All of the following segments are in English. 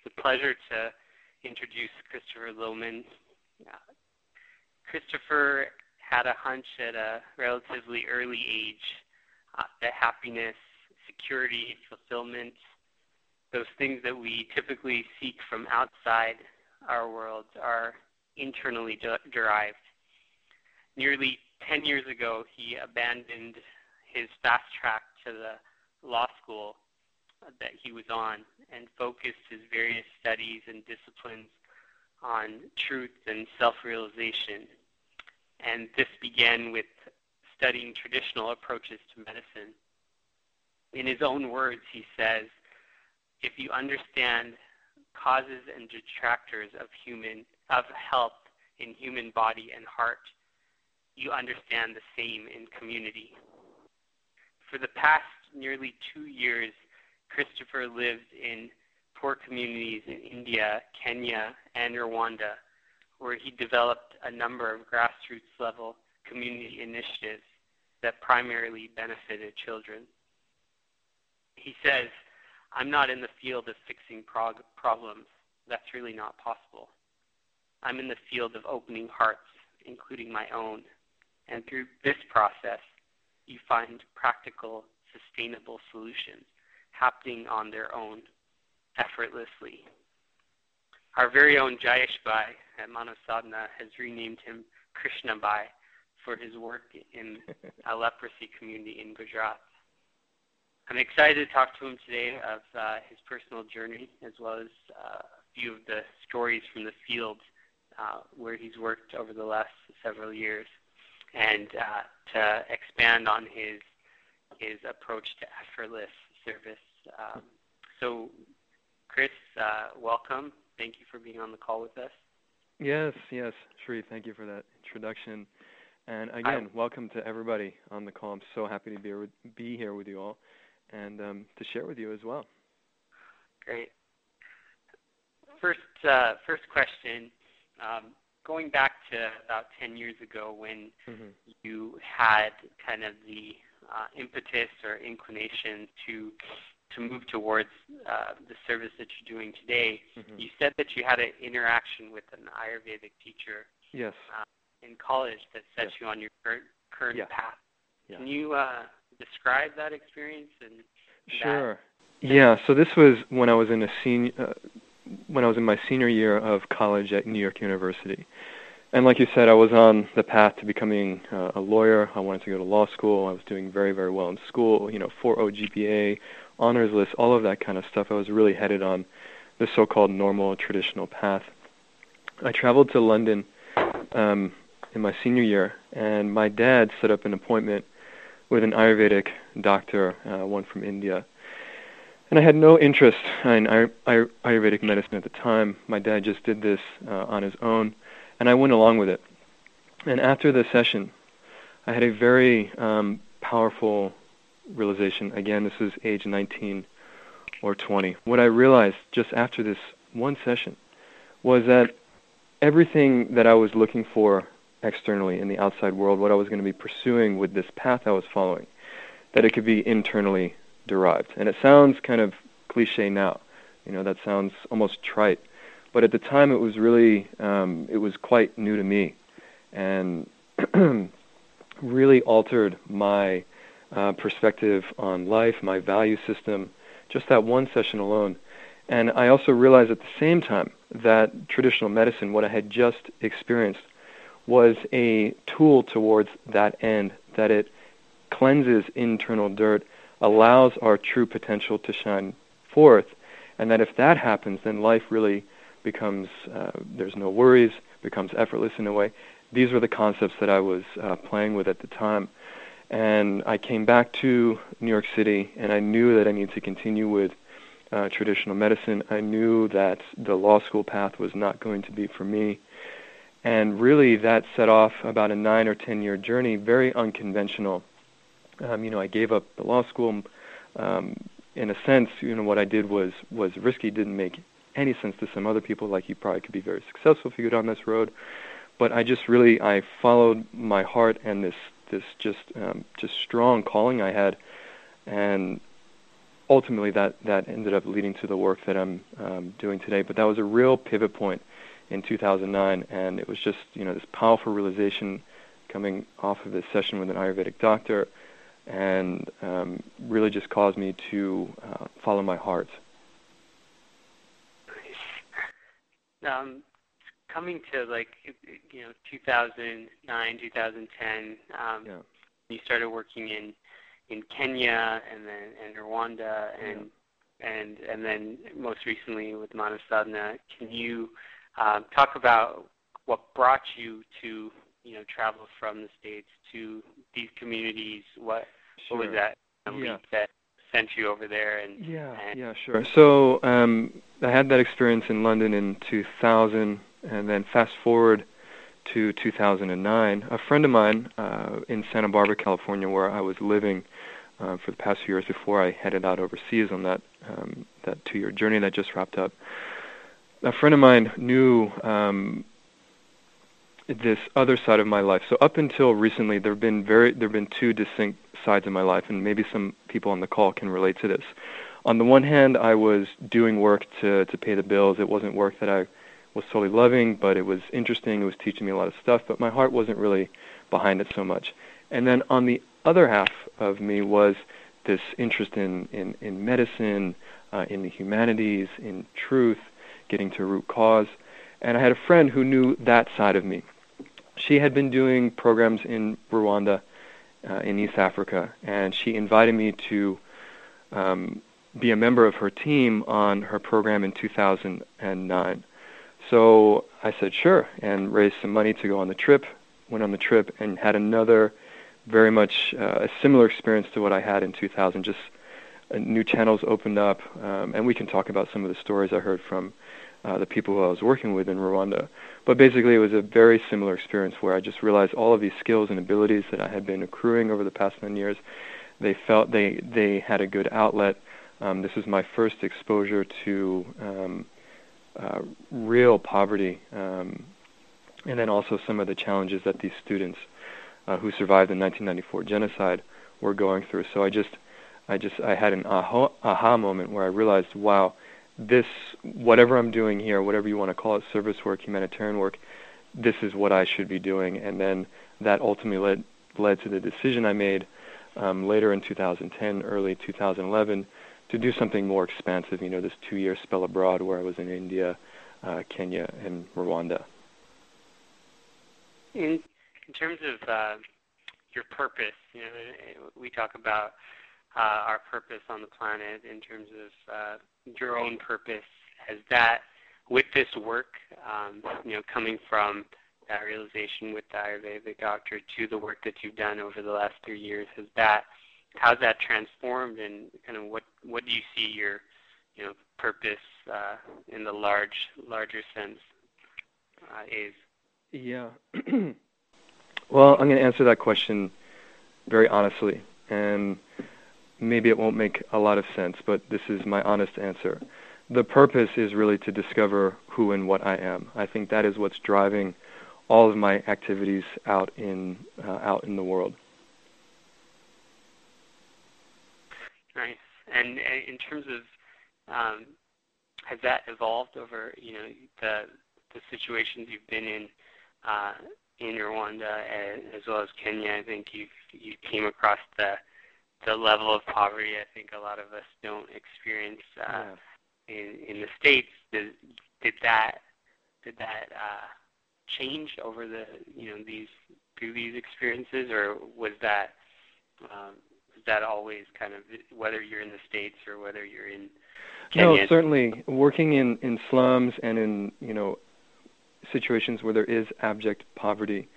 a pleasure to introduce Christopher Lohman. Christopher had a hunch at a relatively early age that happiness, security, fulfillment, those things that we typically seek from outside our worlds are internally derived. Nearly 10 years ago, he abandoned his fast track to the law school that he was on and focused his various studies and disciplines on truth and self-realization. And this began with studying traditional approaches to medicine. In his own words, he says, if you understand causes and detractors of health in human body and heart, you understand the same in community. For the past nearly 2 years, Christopher lived in poor communities in India, Kenya, and Rwanda, where he developed a number of grassroots-level community initiatives that primarily benefited children. He says, I'm not in the field of fixing problems. That's really not possible. I'm in the field of opening hearts, including my own. And through this process, you find practical, sustainable solutions happening on their own, effortlessly. Our very own Jayesh Bhai at Manav Sadhana has renamed him Krishna Bhai for his work in a leprosy community in Gujarat. I'm excited to talk to him today of his personal journey, as well as a few of the stories from the field where he's worked over the last several years, and to expand on his approach to effortless service. So, Chris, welcome. Thank you for being on the call with us. Yes, Sri, thank you for that introduction. And again, welcome to everybody on the call. I'm so happy to be here with you all and to share with you as well. Great. First question, going back to about 10 years ago when you had kind of the impetus or inclination to move towards the service that you're doing today, you said that you had an interaction with an Ayurvedic teacher in college that set you on your current path. Can you describe that experience? Sure. Yeah. So this was when I was in my senior year of college at New York University, and like you said, I was on the path to becoming a lawyer. I wanted to go to law school. I was doing very, very well in school. 4.0 GPA, honors list, all of that kind of stuff. I was really headed on the so-called normal traditional path. I traveled to London in my senior year, and my dad set up an appointment with an Ayurvedic doctor, one from India. And I had no interest in Ayurvedic medicine at the time. My dad just did this on his own, and I went along with it. And after the session, I had a very powerful realization. Again, this was age 19 or 20. What I realized just after this one session was that everything that I was looking for externally in the outside world, what I was going to be pursuing with this path I was following, that it could be internally derived. And it sounds kind of cliche now. That sounds almost trite. But at the time, it was really, it was quite new to me, and really altered my perspective on life, my value system, just that one session alone. And I also realized at the same time that traditional medicine, what I had just experienced, was a tool towards that end, that it cleanses internal dirt, allows our true potential to shine forth, and that if that happens, then life really becomes, there's no worries, becomes effortless in a way. These were the concepts that I was playing with at the time. And I came back to New York City, and I knew that I needed to continue with traditional medicine. I knew that the law school path was not going to be for me. And really that set off about a 9 or 10 year journey, very unconventional. I gave up the law school. In a sense, what I did was risky, didn't make any sense to some other people, like you probably could be very successful if you go down this road. But I followed my heart and this just strong calling I had, and ultimately that ended up leading to the work that I'm doing today. But that was a real pivot point in 2009, and it was just, this powerful realization coming off of this session with an Ayurvedic doctor, and really just caused me to follow my heart. Coming to 2009, 2010, you started working in Kenya and Rwanda and then most recently with Manasadhana. Can you talk about what brought you to travel from the States to these communities? What was that leap that sent you over there? Sure. So I had that experience in London in 2000, and then fast forward to 2009. A friend of mine in Santa Barbara, California, where I was living for the past few years before I headed out overseas on that 2-year journey that just wrapped up. A friend of mine knew this other side of my life. So up until recently, there have been two distinct sides of my life, and maybe some people on the call can relate to this. On the one hand, I was doing work to pay the bills. It wasn't work that I was totally loving, but it was interesting. It was teaching me a lot of stuff, but my heart wasn't really behind it so much. And then on the other half of me was this interest in medicine, in the humanities, in truth, getting to root cause. And I had a friend who knew that side of me. She had been doing programs in Rwanda, in East Africa, and she invited me to be a member of her team on her program in 2009. So I said sure, and raised some money to go on the trip, went on the trip, and had another very much a similar experience to what I had in 2000. Just new channels opened up, and we can talk about some of the stories I heard from the people who I was working with in Rwanda. But basically it was a very similar experience where I just realized all of these skills and abilities that I had been accruing over the past 9 years, they felt they had a good outlet. This was my first exposure to real poverty, and then also some of the challenges that these students who survived the 1994 genocide were going through. So I had an aha moment where I realized, wow, this, whatever I'm doing here, whatever you want to call it, service work, humanitarian work, this is what I should be doing. And then that ultimately led to the decision I made later in 2010, early 2011, to do something more expansive, this 2-year spell abroad where I was in India, Kenya, and Rwanda. In terms of your purpose, we talk about our purpose on the planet in terms of your own purpose. Has that, with this work, coming from that realization with the Ayurvedic doctor to the work that you've done over the last 3 years, how's that transformed, and kind of what do you see your purpose in the larger sense is? Yeah. Well, I'm going to answer that question very honestly, and maybe it won't make a lot of sense, but this is my honest answer. The purpose is really to discover who and what I am. I think that is what's driving all of my activities out in the world. Nice. And in terms of, has that evolved over the situations you've been in Rwanda as well as Kenya? I think you came across the level of poverty I think a lot of us don't experience in the States. Did that change over through these experiences, or was that always kind of, whether you're in the States or whether you're in Kenya? No, certainly working in slums and in situations where there is abject poverty,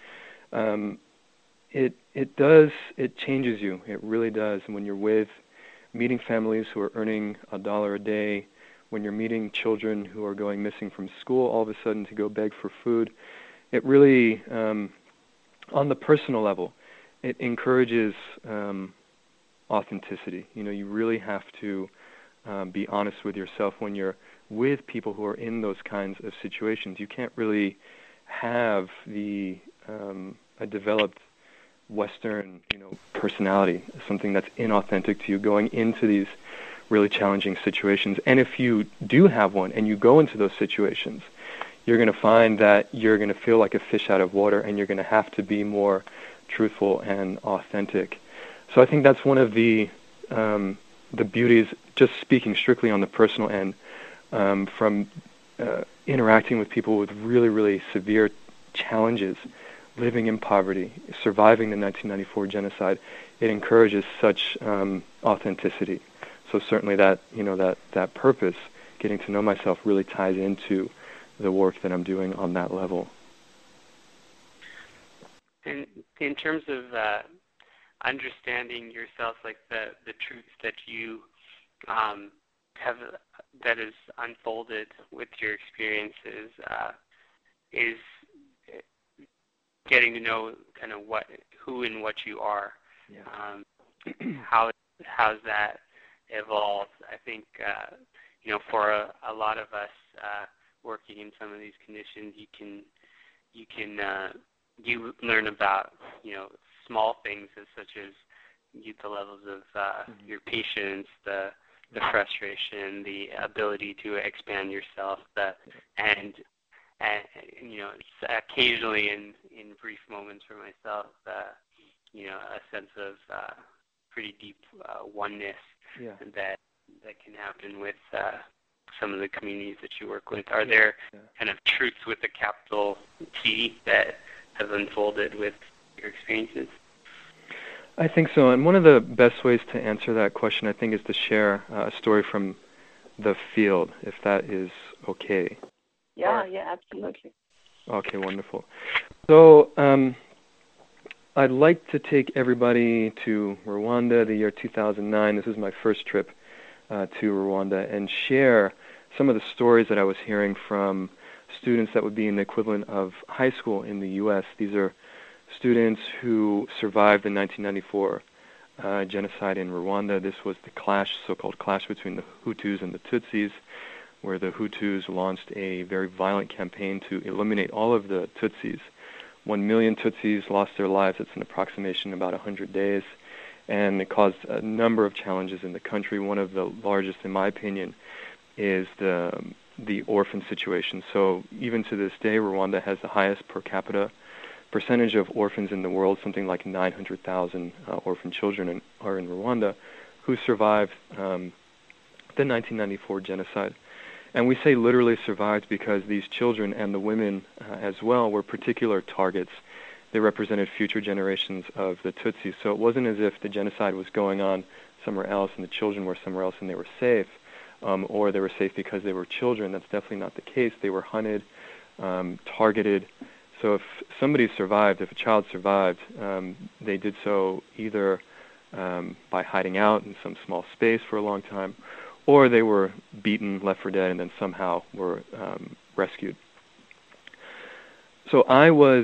it changes you. It really does. When you're meeting families who are earning $1 a day, when you're meeting children who are going missing from school all of a sudden to go beg for food, it really, on the personal level, it encourages authenticity. You really have to be honest with yourself when you're with people who are in those kinds of situations. You can't really have a developed Western, personality, something that's inauthentic to you, going into these really challenging situations. And if you do have one and you go into those situations, you're going to find that you're going to feel like a fish out of water, and you're going to have to be more truthful and authentic. So I think that's one of the beauties, just speaking strictly on the personal end, from interacting with people with really, really severe challenges, living in poverty, surviving the 1994 genocide. It encourages such authenticity. So certainly that purpose, getting to know myself, really ties into the work that I'm doing on that level. And in terms of understanding yourself, like the truths that you have, that is unfolded with your experiences, is getting to know kind of who and what you are. Yeah. How's that evolved? I think for a lot of us working in some of these conditions, you learn about small things such as the levels of your patience, the frustration, the ability to expand yourself, and occasionally in brief moments for myself, a sense of pretty deep oneness that can happen with some of the communities that you work with. Are there kind of truths with a capital T that have unfolded with your experiences? I think so, and one of the best ways to answer that question, I think, is to share a story from the field, if that is okay. Yeah, absolutely. Okay, wonderful. So I'd like to take everybody to Rwanda, the year 2009. This is my first trip to Rwanda, and share some of the stories that I was hearing from students that would be in the equivalent of high school in the U.S. These are students who survived the 1994 genocide in Rwanda. This was the clash, so-called clash between the Hutus and the Tutsis, where the Hutus launched a very violent campaign to eliminate all of the Tutsis. 1 million Tutsis lost their lives. It's an approximation about 100 days. And it caused a number of challenges in the country. One of the largest, in my opinion, is the orphan situation. So even to this day, Rwanda has the highest per capita percentage of orphans in the world. Something like 900,000 orphan children are in Rwanda who survived the 1994 genocide. And we say literally survived because these children and the women as well were particular targets. They represented future generations of the Tutsis. So it wasn't as if the genocide was going on somewhere else and the children were somewhere else and they were safe, or they were safe because they were children. That's definitely not the case. They were hunted, targeted. So if somebody survived, if a child survived, they did so either by hiding out in some small space for a long time, or they were beaten, left for dead, and then somehow were rescued. So I was,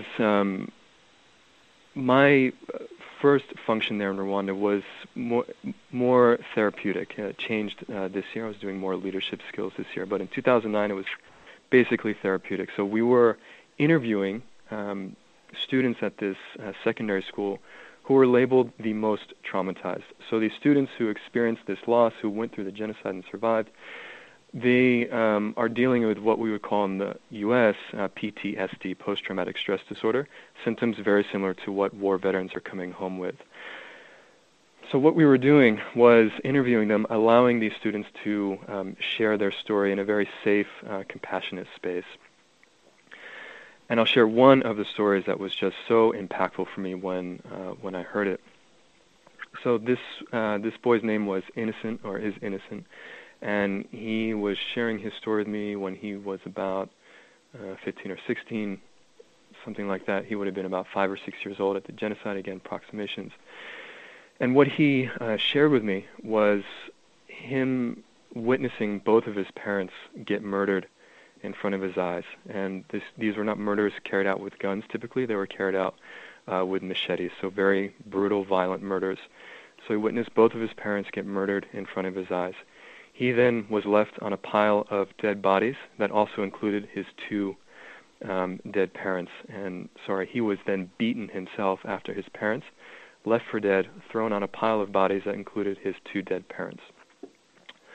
my first function there in Rwanda was more therapeutic. It changed this year. I was doing more leadership skills this year. But in 2009, it was basically therapeutic. So we were interviewing students at this secondary school who were labeled the most traumatized. So these students who experienced this loss, who went through the genocide and survived, they are dealing with what we would call in the U.S. PTSD, post-traumatic stress disorder, symptoms very similar to what war veterans are coming home with. So what we were doing was interviewing them, allowing these students to share their story in a very safe, compassionate space. And I'll share one of the stories that was just so impactful for me when I heard it. So this boy's name was Innocent, or is Innocent, and he was sharing his story with me when he was about 15 or 16, something like that. He would have been about 5 or 6 years old at the genocide, again, approximations. And what he shared with me was him witnessing both of his parents get murdered in front of his eyes. And these were not murders carried out with guns typically. They were carried out with machetes, so very brutal, violent murders. So he witnessed both of his parents get murdered in front of his eyes. He then was left on a pile of dead bodies that also included his 2 dead parents. And he was then beaten himself after his parents, left for dead, thrown on a pile of bodies that included his 2 dead parents.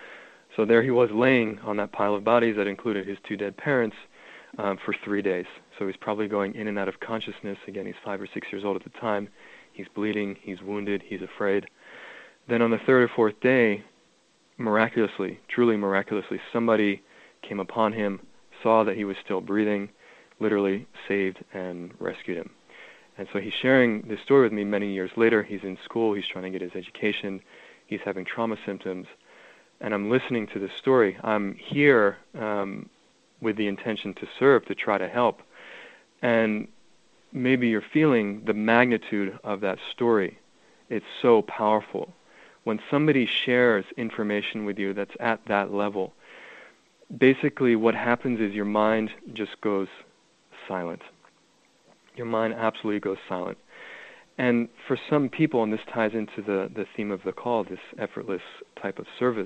So there he was laying on that pile of bodies that included his 2 dead parents for 3 days. So he's probably going in and out of consciousness. Again, he's 5 or 6 years old at the time. He's bleeding, he's wounded, he's afraid. Then on the 3rd or 4th day, miraculously, truly miraculously, somebody came upon him, saw that he was still breathing, literally saved and rescued him. And so he's sharing this story with me many years later. He's in school, he's trying to get his education, he's having trauma symptoms, and I'm listening to this story. I'm here with the intention to serve, to try to help. And maybe you're feeling the magnitude of that story. It's so powerful. When somebody shares information with you that's at that level, basically what happens is your mind just goes silent. Your mind absolutely goes silent. And for some people, and this ties into the theme of the call, this effortless type of service,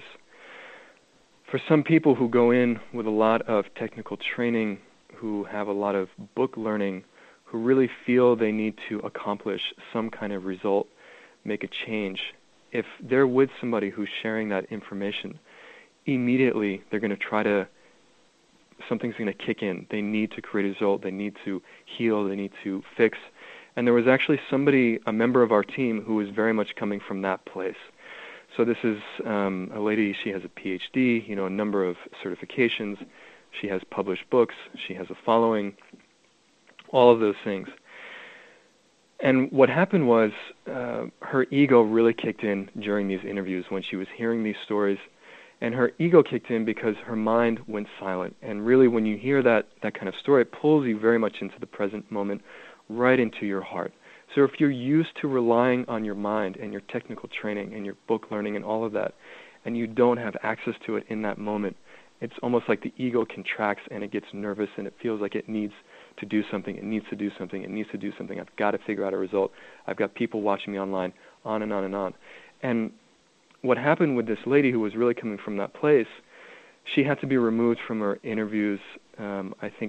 for some people who go in with a lot of technical training, who have a lot of book learning, who really feel they need to accomplish some kind of result, make a change, if they're with somebody who's sharing that information, immediately they're going to try to, something's going to kick in. They need to create a result. They need to heal. They need to fix. And there was actually somebody, a member of our team, who was very much coming from that place. So this is a lady, she has a PhD, a number of certifications. She has published books. She has a following, all of those things. And what happened was her ego really kicked in during these interviews when she was hearing these stories. And her ego kicked in because her mind went silent. And really, when you hear that kind of story, it pulls you very much into the present moment, right into your heart. So if you're used to relying on your mind and your technical training and your book learning and all of that, and you don't have access to it in that moment, it's almost like the ego contracts and it gets nervous and it feels like it needs to do something, it needs to do something, it needs to do something. I've got to figure out a result. I've got people watching me online, on and on and on. And what happened with this lady who was really coming from that place, she had to be removed from her interviews, I think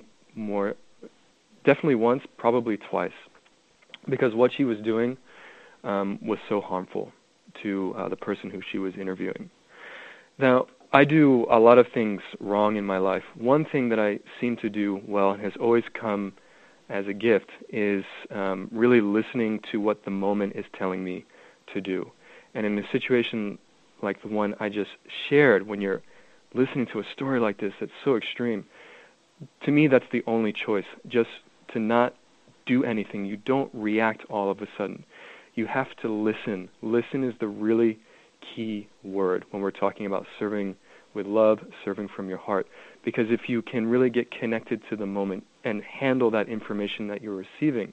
definitely once, probably twice, because what she was doing was so harmful to the person who she was interviewing. Now, I do a lot of things wrong in my life. One thing that I seem to do well and has always come as a gift is really listening to what the moment is telling me to do. And in a situation like the one I just shared, when you're listening to a story like this that's so extreme, to me that's the only choice, just to not do anything. You don't react all of a sudden. You have to listen. Listen is the really key word when we're talking about serving with love, serving from your heart. Because if you can really get connected to the moment and handle that information that you're receiving,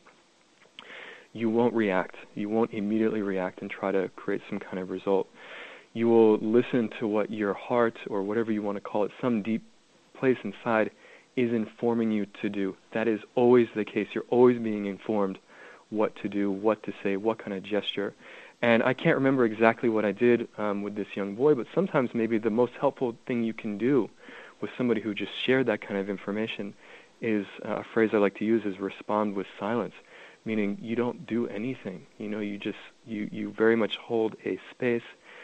you won't react. You won't immediately react and try to create some kind of result. You will listen to what your heart, or whatever you want to call it, some deep place inside is informing you to do. That is always the case. You're always being informed what to do, what to say, what kind of gesture. And I can't remember exactly what I did with this young boy, but sometimes maybe the most helpful thing you can do with somebody who just shared that kind of information is, a phrase I like to use is respond with silence, meaning you don't do anything. You very much hold a space,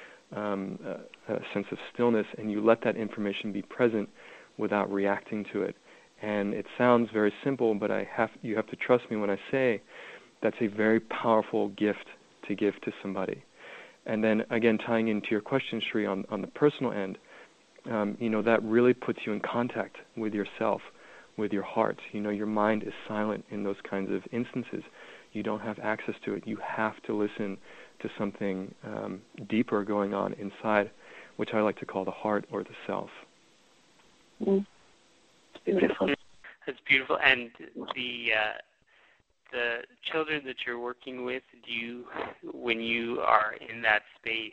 a sense of stillness, and you let that information be present without reacting to it. And it sounds very simple, but you have to trust me when I say that's a very powerful gift to give to somebody. And then again, tying into your question, Shri, on the personal end, that really puts you in contact with yourself, with your heart. Your mind is silent in those kinds of instances. You don't have access to it. You have to listen to something deeper going on inside, which I like to call the heart or the self. It's beautiful. That's beautiful. And the children that you're working with, when you are in that space,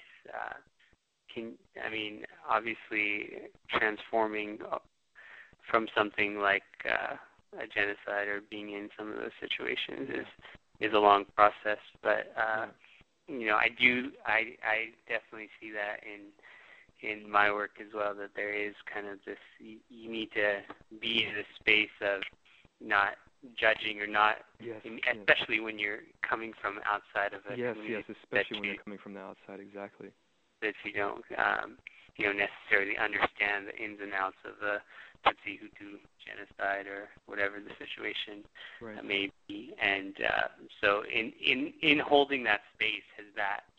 obviously transforming from something like a genocide or being in some of those situations is a long process. But I definitely see that in my work as well, that there is kind of this, you need to be in a space of not judging or not, especially when you're coming from outside of a community. Yes, especially when you're coming from the outside, exactly. That you don't, necessarily understand the ins and outs of the Tutsi Hutu genocide or whatever the situation may be. And so in holding that space, has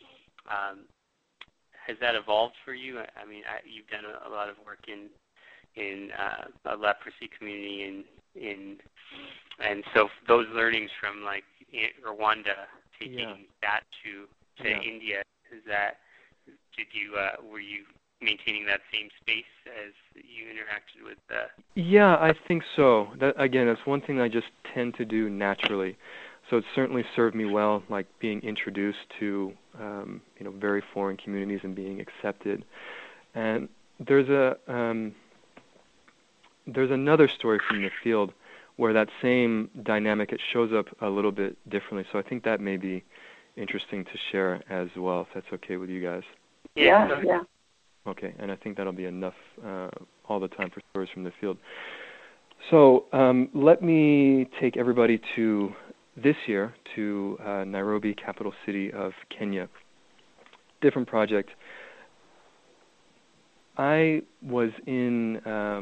that evolved for you? I mean, you've done a lot of work in a leprosy community and so those learnings from like Rwanda, taking that to India, were you maintaining that same space as you interacted with Yeah, I think so. That's one thing I just tend to do naturally. So it certainly served me well, like being introduced to very foreign communities and being accepted. And there's another story from the field where that same dynamic, it shows up a little bit differently. So I think that may be interesting to share as well, if that's okay with you guys. Yeah. Okay, and I think that'll be enough all the time for stories from the field. So let me take everybody to this year to Nairobi, capital city of Kenya. Different project. I was in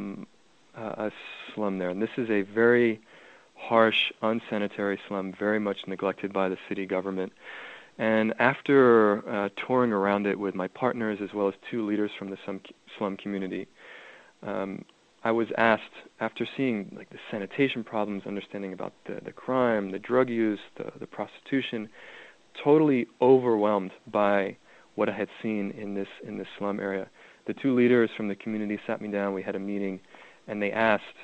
a slum there, and this is a very harsh, unsanitary slum, very much neglected by the city government. And after touring around it with my partners as well as 2 leaders from the slum community, I was asked, after seeing like the sanitation problems, understanding about the crime, the drug use, the prostitution, totally overwhelmed by what I had seen in this slum area. The 2 leaders from the community sat me down, we had a meeting, and they asked,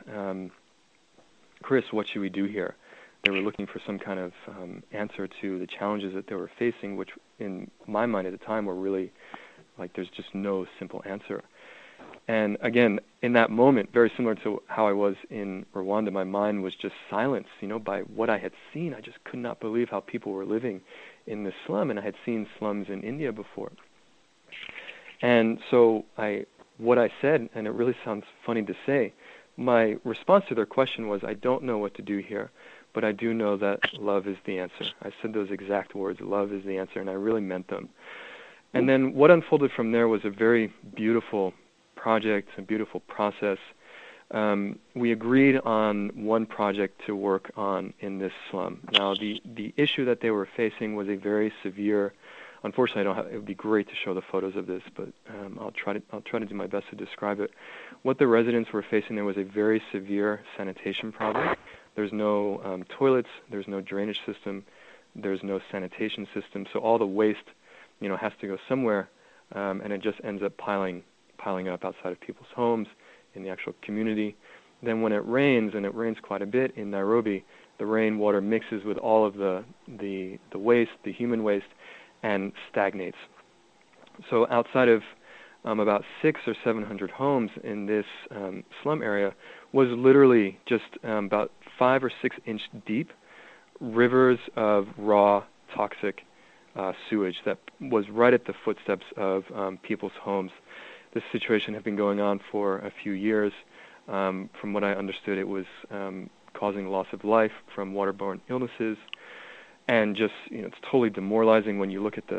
Chris, what should we do here? They were looking for some kind of answer to the challenges that they were facing, which in my mind at the time were really like there's just no simple answer. And again, in that moment, very similar to how I was in Rwanda, my mind was just silenced, by what I had seen. I just could not believe how people were living in this slum, and I had seen slums in India before. And so what I said, and it really sounds funny to say, my response to their question was, I don't know what to do here, but I do know that love is the answer. I said those exact words, love is the answer, and I really meant them. And then what unfolded from there was a very beautiful project, a beautiful process. We agreed on one project to work on in this slum. Now, the issue that they were facing was a very severe. Unfortunately, it would be great to show the photos of this, but I'll try to do my best to describe it. What the residents were facing there was a very severe sanitation problem. There's no toilets, there's no drainage system, there's no sanitation system, so all the waste, has to go somewhere, and it just ends up piling up outside of people's homes, in the actual community. Then when it rains, and it rains quite a bit in Nairobi, the rainwater mixes with all of the waste, the human waste, and stagnates. So outside of about 600 or 700 homes in this slum area was literally just about 5 or 6 inch deep rivers of raw, toxic sewage that was right at the footsteps of people's homes. This situation had been going on for a few years. From what I understood, it was causing loss of life from waterborne illnesses. And just, it's totally demoralizing when you look at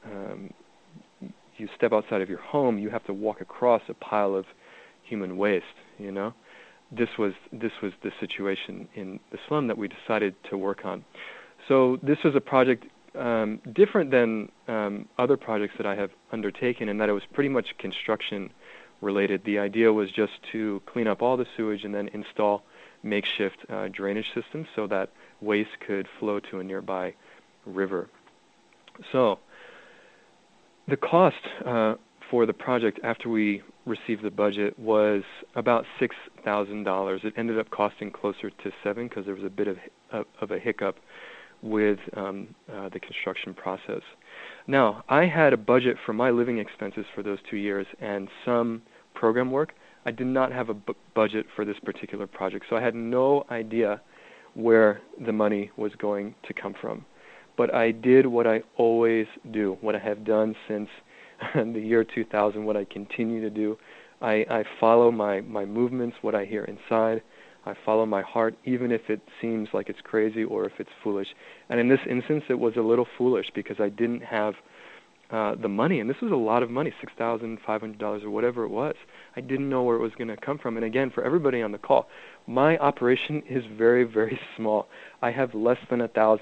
you step outside of your home, you have to walk across a pile of human waste, This was the situation in the slum that we decided to work on. So this was a project different than other projects that I have undertaken in that it was pretty much construction related. The idea was just to clean up all the sewage and then install makeshift drainage systems so that waste could flow to a nearby river. So the cost for the project after we received the budget was about $6,000. It ended up costing closer to $7,000 because there was a bit of a hiccup with the construction process. Now, I had a budget for my living expenses for those 2 years and some program work. I did not have a budget for this particular project, so I had no idea where the money was going to come from. But I did what I always do, what I have done since the year 2000, what I continue to do. I follow my movements, what I hear inside. I follow my heart, even if it seems like it's crazy or if it's foolish. And in this instance, it was a little foolish because I didn't have the money, and this was a lot of money, $6,500 or whatever it was. I didn't know where it was going to come from. And again, for everybody on the call, my operation is very, very small. I have less than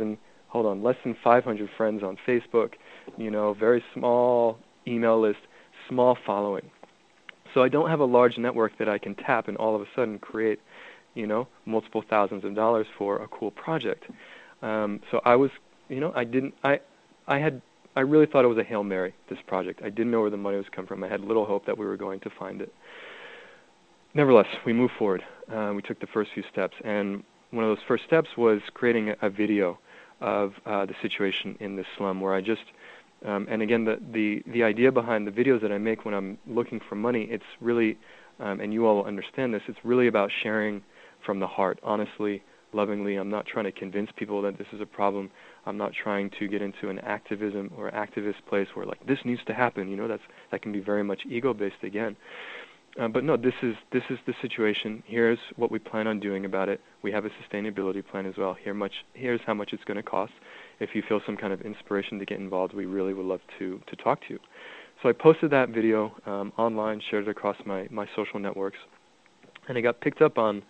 500 friends on Facebook, very small email list, small following. So I don't have a large network that I can tap and all of a sudden create, multiple thousands of dollars for a cool project. So I was, I really thought it was a Hail Mary, this project. I didn't know where the money was coming from. I had little hope that we were going to find it. Nevertheless, we moved forward. We took the first few steps, and one of those first steps was creating a video of the situation in this slum where I just, and again, the idea behind the videos that I make when I'm looking for money, it's really, and you all will understand this, it's really about sharing from the heart, honestly, lovingly. I'm not trying to convince people that this is a problem. I'm not trying to get into an activism or activist place where like this needs to happen. That can be very much ego-based again. But no, this is the situation. Here's what we plan on doing about it. We have a sustainability plan as well. Here's how much it's going to cost. If you feel some kind of inspiration to get involved, we really would love to talk to you. So I posted that video online, shared it across my social networks, and it got picked up on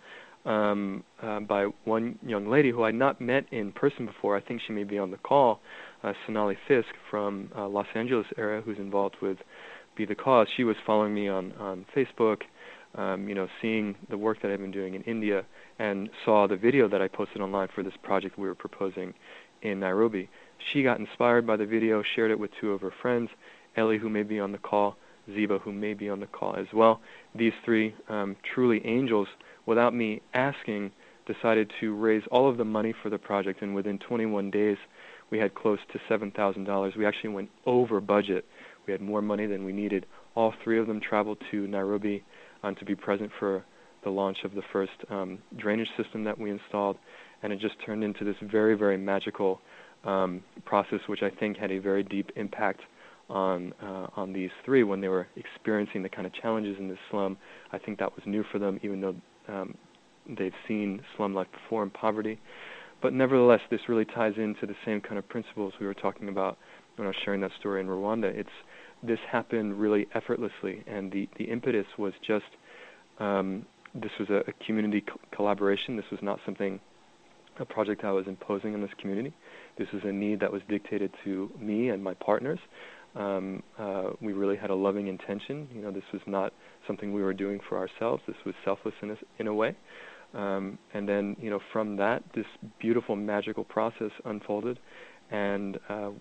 by one young lady who I'd not met in person before. I think she may be on the call, Sonali Fisk from Los Angeles area, who's involved with Be the Cause. She was following me on Facebook, seeing the work that I've been doing in India, and saw the video that I posted online for this project we were proposing in Nairobi. She got inspired by the video, shared it with two of her friends, Ellie, who may be on the call, Ziba, who may be on the call as well. These three truly angels, without me asking, decided to raise all of the money for the project, and within 21 days, we had close to $7,000. We actually went over budget. We had more money than we needed. All three of them traveled to Nairobi to be present for the launch of the first drainage system that we installed, and it just turned into this very, very magical process, which I think had a very deep impact on these three when they were experiencing the kind of challenges in this slum. I think that was new for them, even though they've seen slum life before in poverty. But nevertheless, this really ties into the same kind of principles we were talking about when I was sharing that story in Rwanda. This happened really effortlessly, and the impetus was just, this was a community collaboration. This was not a project I was imposing on this community. This was a need that was dictated to me and my partners. We really had a loving intention. This was not something we were doing for ourselves. This was selfless in a way. And then, from that, this beautiful, magical process unfolded, and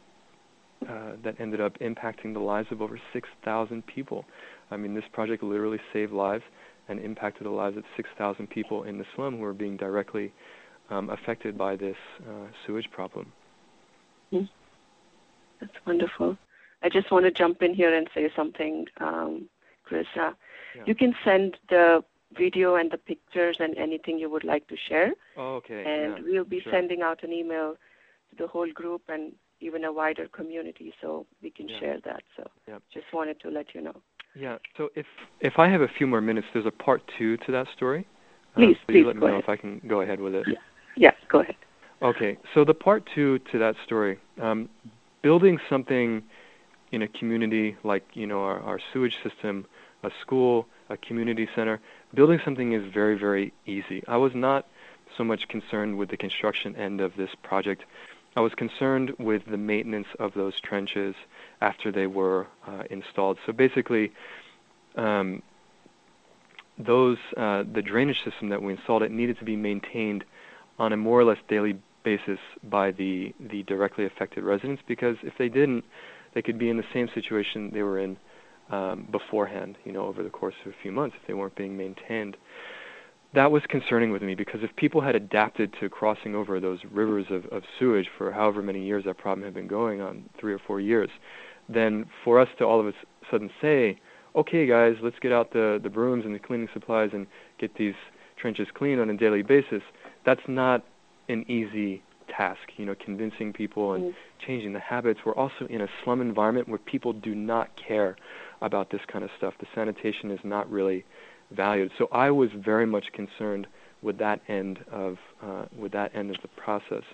that ended up impacting the lives of over 6,000 people. I mean, this project literally saved lives and impacted the lives of 6,000 people in the slum who are being directly affected by this sewage problem. That's wonderful. I just want to jump in here and say something, Chris. Yeah. You can send the video and the pictures and anything you would like to share. Oh, okay. And we'll be sending out an email to the whole group and even a wider community so we can share that. So just wanted to let you know. Yeah. So if I have a few more minutes, there's a part 2 to that story. Please let me go know ahead. if I can go ahead with it. Yeah, go ahead. Okay. So the part 2 to that story, building something in a community like, our sewage system, a school, a community center, building something is very, very easy. I was not so much concerned with the construction end of this project. I was concerned with the maintenance of those trenches after they were installed. So basically, the drainage system that we installed, it needed to be maintained on a more or less daily basis by the directly affected residents, because if they didn't, they could be in the same situation they were in beforehand, over the course of a few months if they weren't being maintained. That was concerning with me, because if people had adapted to crossing over those rivers of sewage for however many years that problem had been going on, 3 or 4 years, then for us to all of a sudden say, okay guys, let's get out the brooms and the cleaning supplies and get these trenches cleaned on a daily basis, that's not an easy task, convincing people and changing the habits. We're also in a slum environment where people do not care about this kind of stuff. The sanitation is not really valued. So I was very much concerned with that end of the process.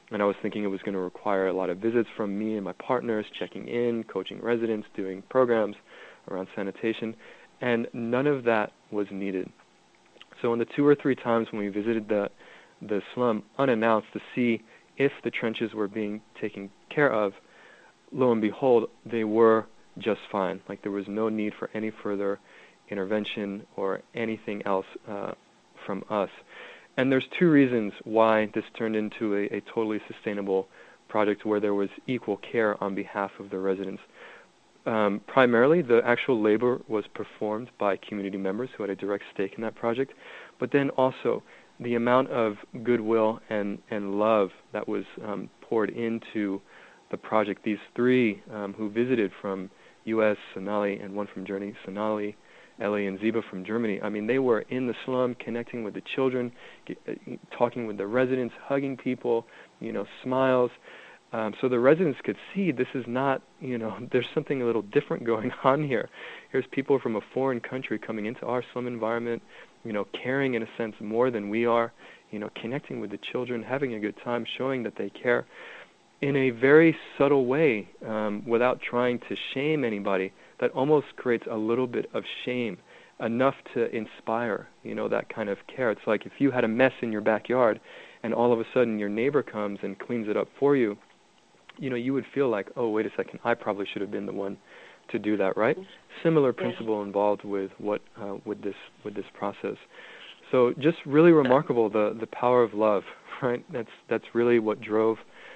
and I was thinking it was going to require a lot of visits from me and my partners, checking in, coaching residents, doing programs around sanitation, and none of that was needed. So in the 2 or 3 times when we visited the slum unannounced to see if the trenches were being taken care of, lo and behold, they were just fine. Like there was no need for any further intervention or anything else from us. And there's 2 reasons why this turned into a totally sustainable project where there was equal care on behalf of the residents. Primarily, the actual labor was performed by community members who had a direct stake in that project, but then also the amount of goodwill and love that was poured into the project. These 3 who visited from U.S., Sonali, and one from Germany, Sonali, Ellie, and Ziba from Germany. I mean, they were in the slum, connecting with the children, talking with the residents, hugging people, smiles. So the residents could see this is not, there's something a little different going on here. Here's people from a foreign country coming into our slum environment, caring in a sense more than we are, connecting with the children, having a good time, showing that they care in a very subtle way, without trying to shame anybody. That almost creates a little bit of shame, enough to inspire, that kind of care. It's like if you had a mess in your backyard and all of a sudden your neighbor comes and cleans it up for you, you would feel like, oh, wait a second, I probably should have been the one to do that, right? Similar principle involved with with this process. So just really remarkable, the power of love, right? That's really what drove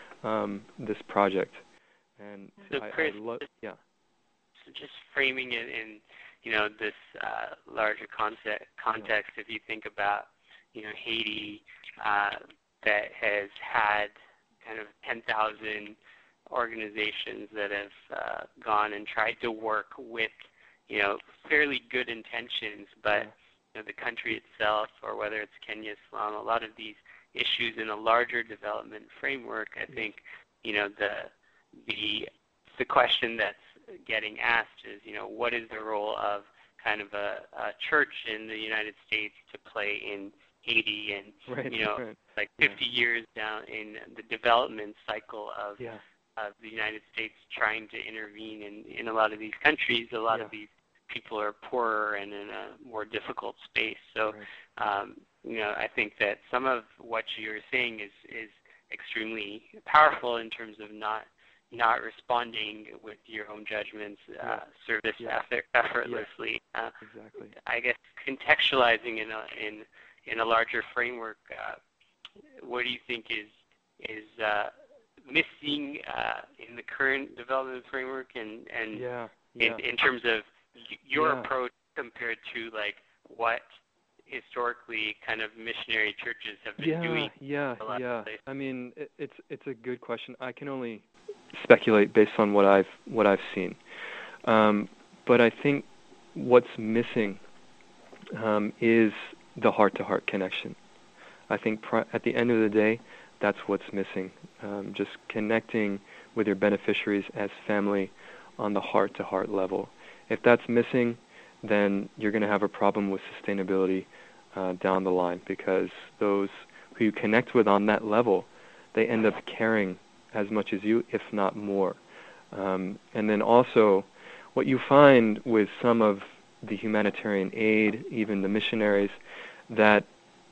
this project. And so Chris, yeah. So just framing it in, this larger context, if you think about, Haiti, that has had kind of 10,000 organizations that have gone and tried to work with, fairly good intentions, but the country itself, or whether it's Kenya, Islam, a lot of these issues in a larger development framework, I think, the question that's getting asked is, what is the role of kind of a church in the United States to play in Haiti, and like 50 years down in the development cycle of the United States trying to intervene in a lot of these countries. A lot of these people are poorer and in a more difficult space. So, I think that some of what you're saying is extremely powerful in terms of not responding with your own judgments, service effortlessly. Exactly. I guess contextualizing in a larger framework, what do you think is missing in the current development framework, and in terms of your approach compared to like what historically kind of missionary churches have been doing? I mean, it's a good question. I can only speculate based on what I've seen, but I think what's missing is the heart-to-heart connection. I think at the end of the day, that's what's missing. Just connecting with your beneficiaries as family on the heart-to-heart level. If that's missing, then you're going to have a problem with sustainability down the line, because those who you connect with on that level, they end up caring as much as you, if not more. And then also, what you find with some of the humanitarian aid, even the missionaries, that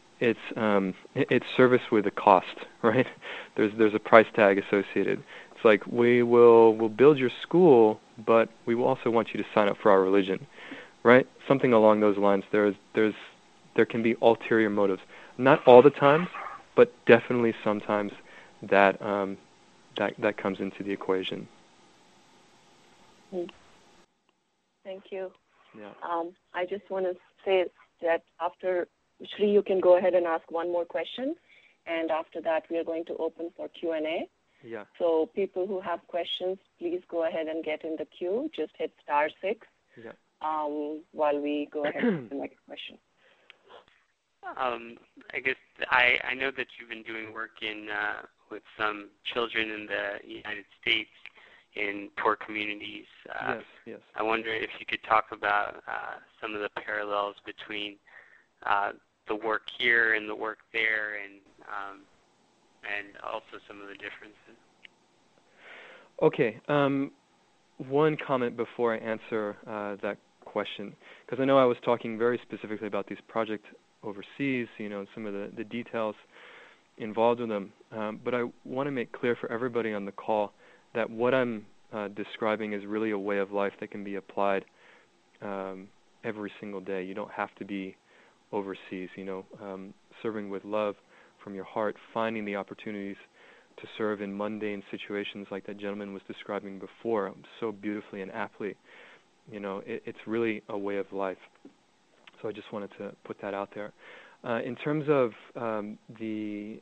it's service with a cost, right? There's a price tag associated. It's like we'll build your school, but we will also want you to sign up for our religion, right? Something along those lines. There can be ulterior motives. Not all the time, but definitely sometimes that comes into the equation. Thank you. Yeah. I just want to say that after Shri, you can go ahead and ask one more question, and after that we are going to open for Q&A. Yeah. So people who have questions, please go ahead and get in the queue. Just hit *6 while we go ahead with the next question. I guess I know that you've been doing work with some children in the United States in poor communities. Yes. I wonder if you could talk about some of the parallels between the work here and the work there, and also some of the differences. Okay. One comment before I answer that question, because I know I was talking very specifically about these projects overseas, some of the details involved with them. But I want to make clear for everybody on the call that what I'm describing is really a way of life that can be applied every single day. You don't have to be overseas, serving with love from your heart, finding the opportunities to serve in mundane situations like that gentleman was describing before so beautifully and aptly. It's really a way of life. So I just wanted to put that out there. In terms of the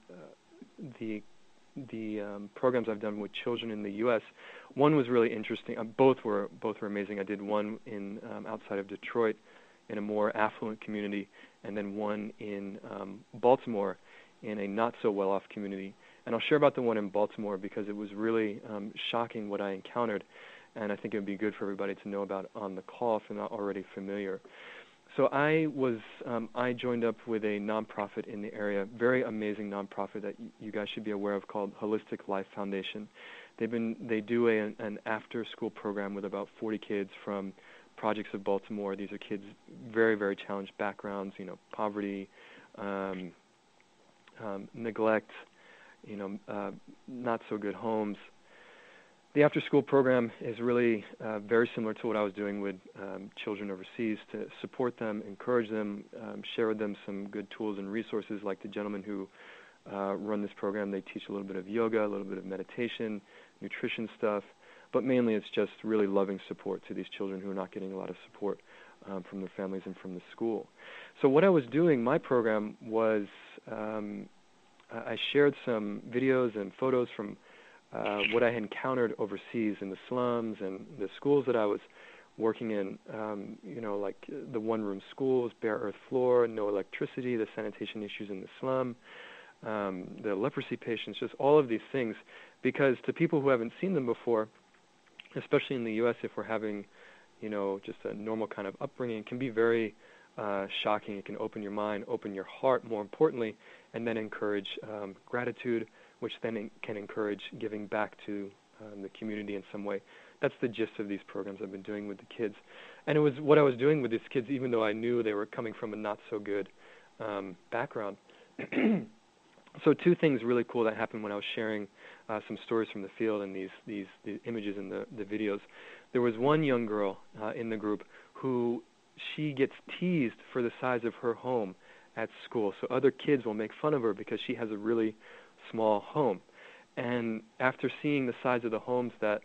programs I've done with children in the U.S., one was really interesting. Both were amazing. I did one in outside of Detroit in a more affluent community, and then one in Baltimore in a not so well-off community. And I'll share about the one in Baltimore because it was really shocking what I encountered, and I think it would be good for everybody to know about on the call if they're not already familiar. So I joined up with a nonprofit in the area, very amazing nonprofit that you guys should be aware of, called Holistic Life Foundation. They do an after-school program with about 40 kids from projects of Baltimore. These are kids very, very challenged backgrounds, poverty, neglect, not so good homes. The after-school program is really very similar to what I was doing with children overseas, to support them, encourage them, share with them some good tools and resources like the gentlemen who run this program. They teach a little bit of yoga, a little bit of meditation, nutrition stuff, but mainly it's just really loving support to these children who are not getting a lot of support from their families and from the school. So what I was doing, my program was I shared some videos and photos from what I had encountered overseas in the slums and the schools that I was working in, like the one-room schools, bare earth floor, no electricity, the sanitation issues in the slum, the leprosy patients, just all of these things. Because to people who haven't seen them before, especially in the U.S., if we're having, just a normal kind of upbringing, it can be very shocking. It can open your mind, open your heart, more importantly, and then encourage gratitude, which then can encourage giving back to the community in some way. That's the gist of these programs I've been doing with the kids. And it was what I was doing with these kids, even though I knew they were coming from a not-so-good background. So two things really cool that happened when I was sharing some stories from the field and these images in the videos. There was one young girl in the group who she gets teased for the size of her home at school. So other kids will make fun of her because she has a really small home. And after seeing the size of the homes that,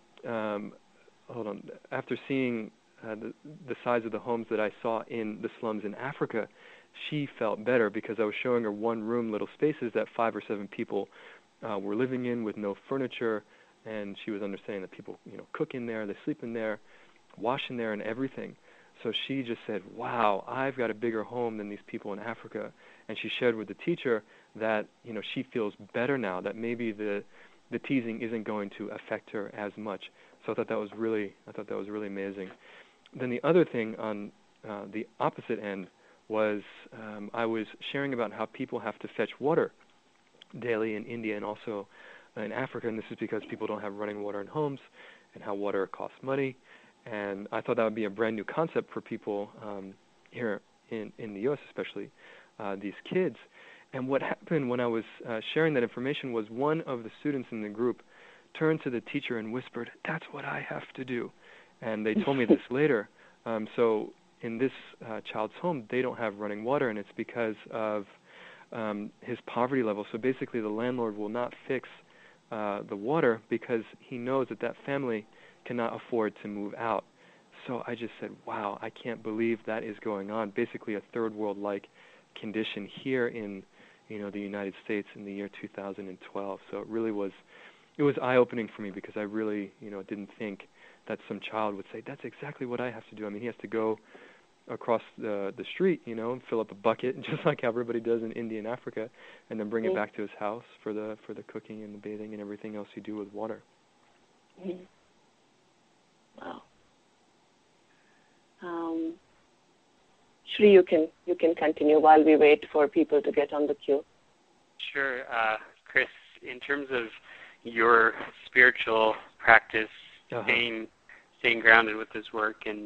after seeing the size of the homes that I saw in the slums in Africa, she felt better because I was showing her one-room little spaces that 5 or 7 people were living in with no furniture, and she was understanding that people, cook in there, they sleep in there, wash in there, and everything. So she just said, wow, I've got a bigger home than these people in Africa. And she shared with the teacher that, she feels better now, that maybe the teasing isn't going to affect her as much. So I thought that was really amazing. Then the other thing on the opposite end was I was sharing about how people have to fetch water daily in India and also in Africa, and this is because people don't have running water in homes and how water costs money. And I thought that would be a brand new concept for people here in the U.S., especially these kids. And what happened when I was sharing that information was one of the students in the group turned to the teacher and whispered, "That's what I have to do." And they told me this later. So in this child's home, they don't have running water, and it's because of his poverty level. So basically the landlord will not fix the water because he knows that family cannot afford to move out. So I just said, wow, I can't believe that is going on. Basically a third world-like condition here in, the United States in the year 2012. So it was eye-opening for me because I really, didn't think that some child would say, that's exactly what I have to do. I mean, he has to go across the street, and fill up a bucket, just like everybody does in India and Africa, and then bring it back to his house for the cooking and the bathing and everything else you do with water. Mm-hmm. Wow. Shri, you can continue while we wait for people to get on the queue. Sure. Chris, in terms of your spiritual practice, staying grounded with this work, and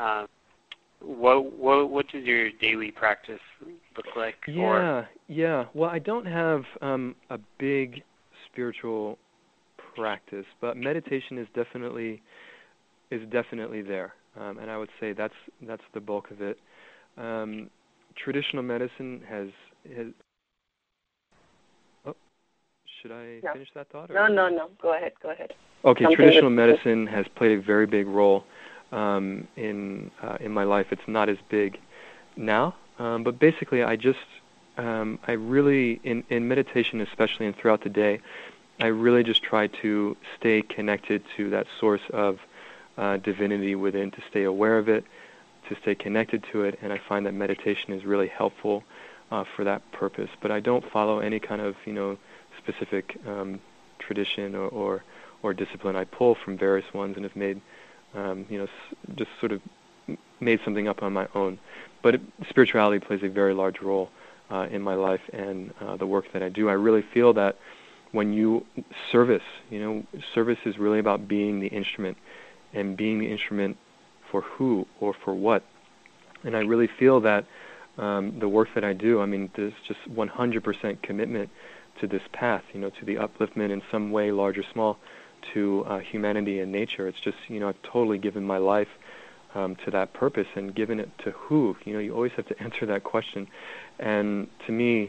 what does your daily practice look like? Well, I don't have a big spiritual practice, but meditation is definitely there, and I would say that's the bulk of it. Traditional medicine has. Oh, should I finish that thought? Or? No. Go ahead. Okay, traditional medicine has played a very big role in my life. It's not as big now, but basically, I really in meditation, especially and throughout the day, I really just try to stay connected to that source of divinity within, to stay aware of it, to stay connected to it, and I find that meditation is really helpful for that purpose. But I don't follow any kind of specific tradition or discipline. I pull from various ones and have made just sort of made something up on my own. But spirituality plays a very large role in my life and the work that I do. I really feel that when you service is really about being the instrument, and being the instrument for who or for what. And I really feel that the work that I do, there's just 100% commitment to this path, to the upliftment in some way, large or small, to humanity and nature. It's just, I've totally given my life to that purpose, and given it to who. You always have to answer that question. And to me,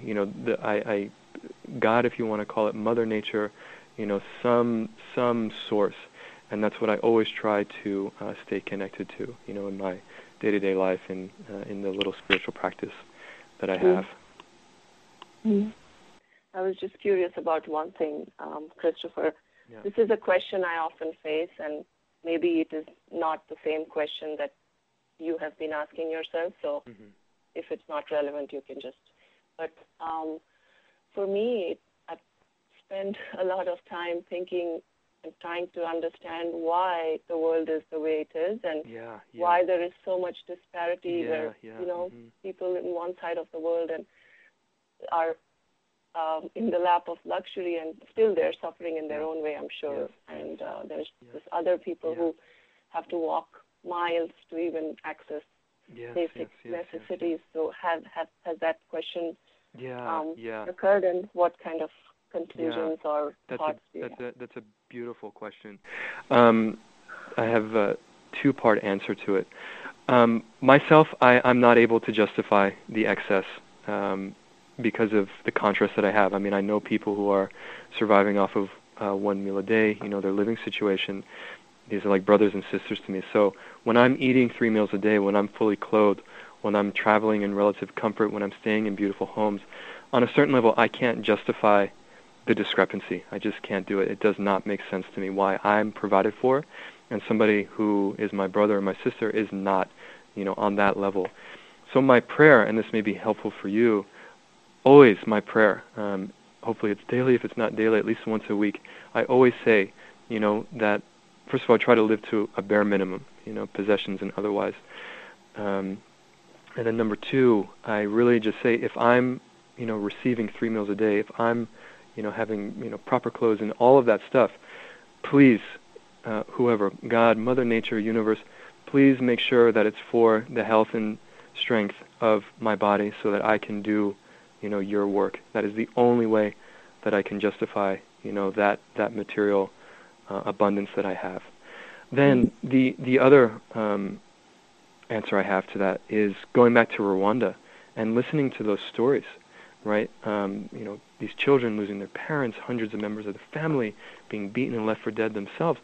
God, if you want to call it Mother Nature, some source. And that's what I always try to stay connected to, in my day-to-day life and in the little spiritual practice that I have. Mm-hmm. I was just curious about one thing, Christopher. Yeah. This is a question I often face, and maybe it is not the same question that you have been asking yourself, so if it's not relevant, you can just... But for me, I've spent a lot of time thinking and trying to understand why the world is the way it is, and why there is so much disparity where, people in one side of the world and are in the lap of luxury, and still they're suffering in their own way, I'm sure. Yes. And there's other people who have to walk miles to even access basic necessities. So has that question occurred, and what kind of conclusions or thoughts do you have? That's a beautiful question. I have a two-part answer to it. Myself, I'm not able to justify the excess because of the contrast that I have. I know people who are surviving off of one meal a day, their living situation. These are like brothers and sisters to me. So when I'm eating 3 meals a day, when I'm fully clothed, when I'm traveling in relative comfort, when I'm staying in beautiful homes, on a certain level, I can't justify the discrepancy. I just can't do it. It does not make sense to me why I'm provided for and somebody who is my brother or my sister is not, on that level. So my prayer, and this may be helpful for you, always my prayer, hopefully it's daily, if it's not daily, at least once a week, I always say, that first of all, I try to live to a bare minimum, possessions and otherwise. And then number 2, I really just say, if I'm, receiving 3 meals a day, if I'm, having, proper clothes and all of that stuff, please, whoever, God, Mother Nature, universe, please make sure that it's for the health and strength of my body so that I can do, your work. That is the only way that I can justify, that material abundance that I have. Then the other answer I have to that is going back to Rwanda and listening to those stories, right? These children losing their parents, hundreds of members of the family being beaten and left for dead themselves.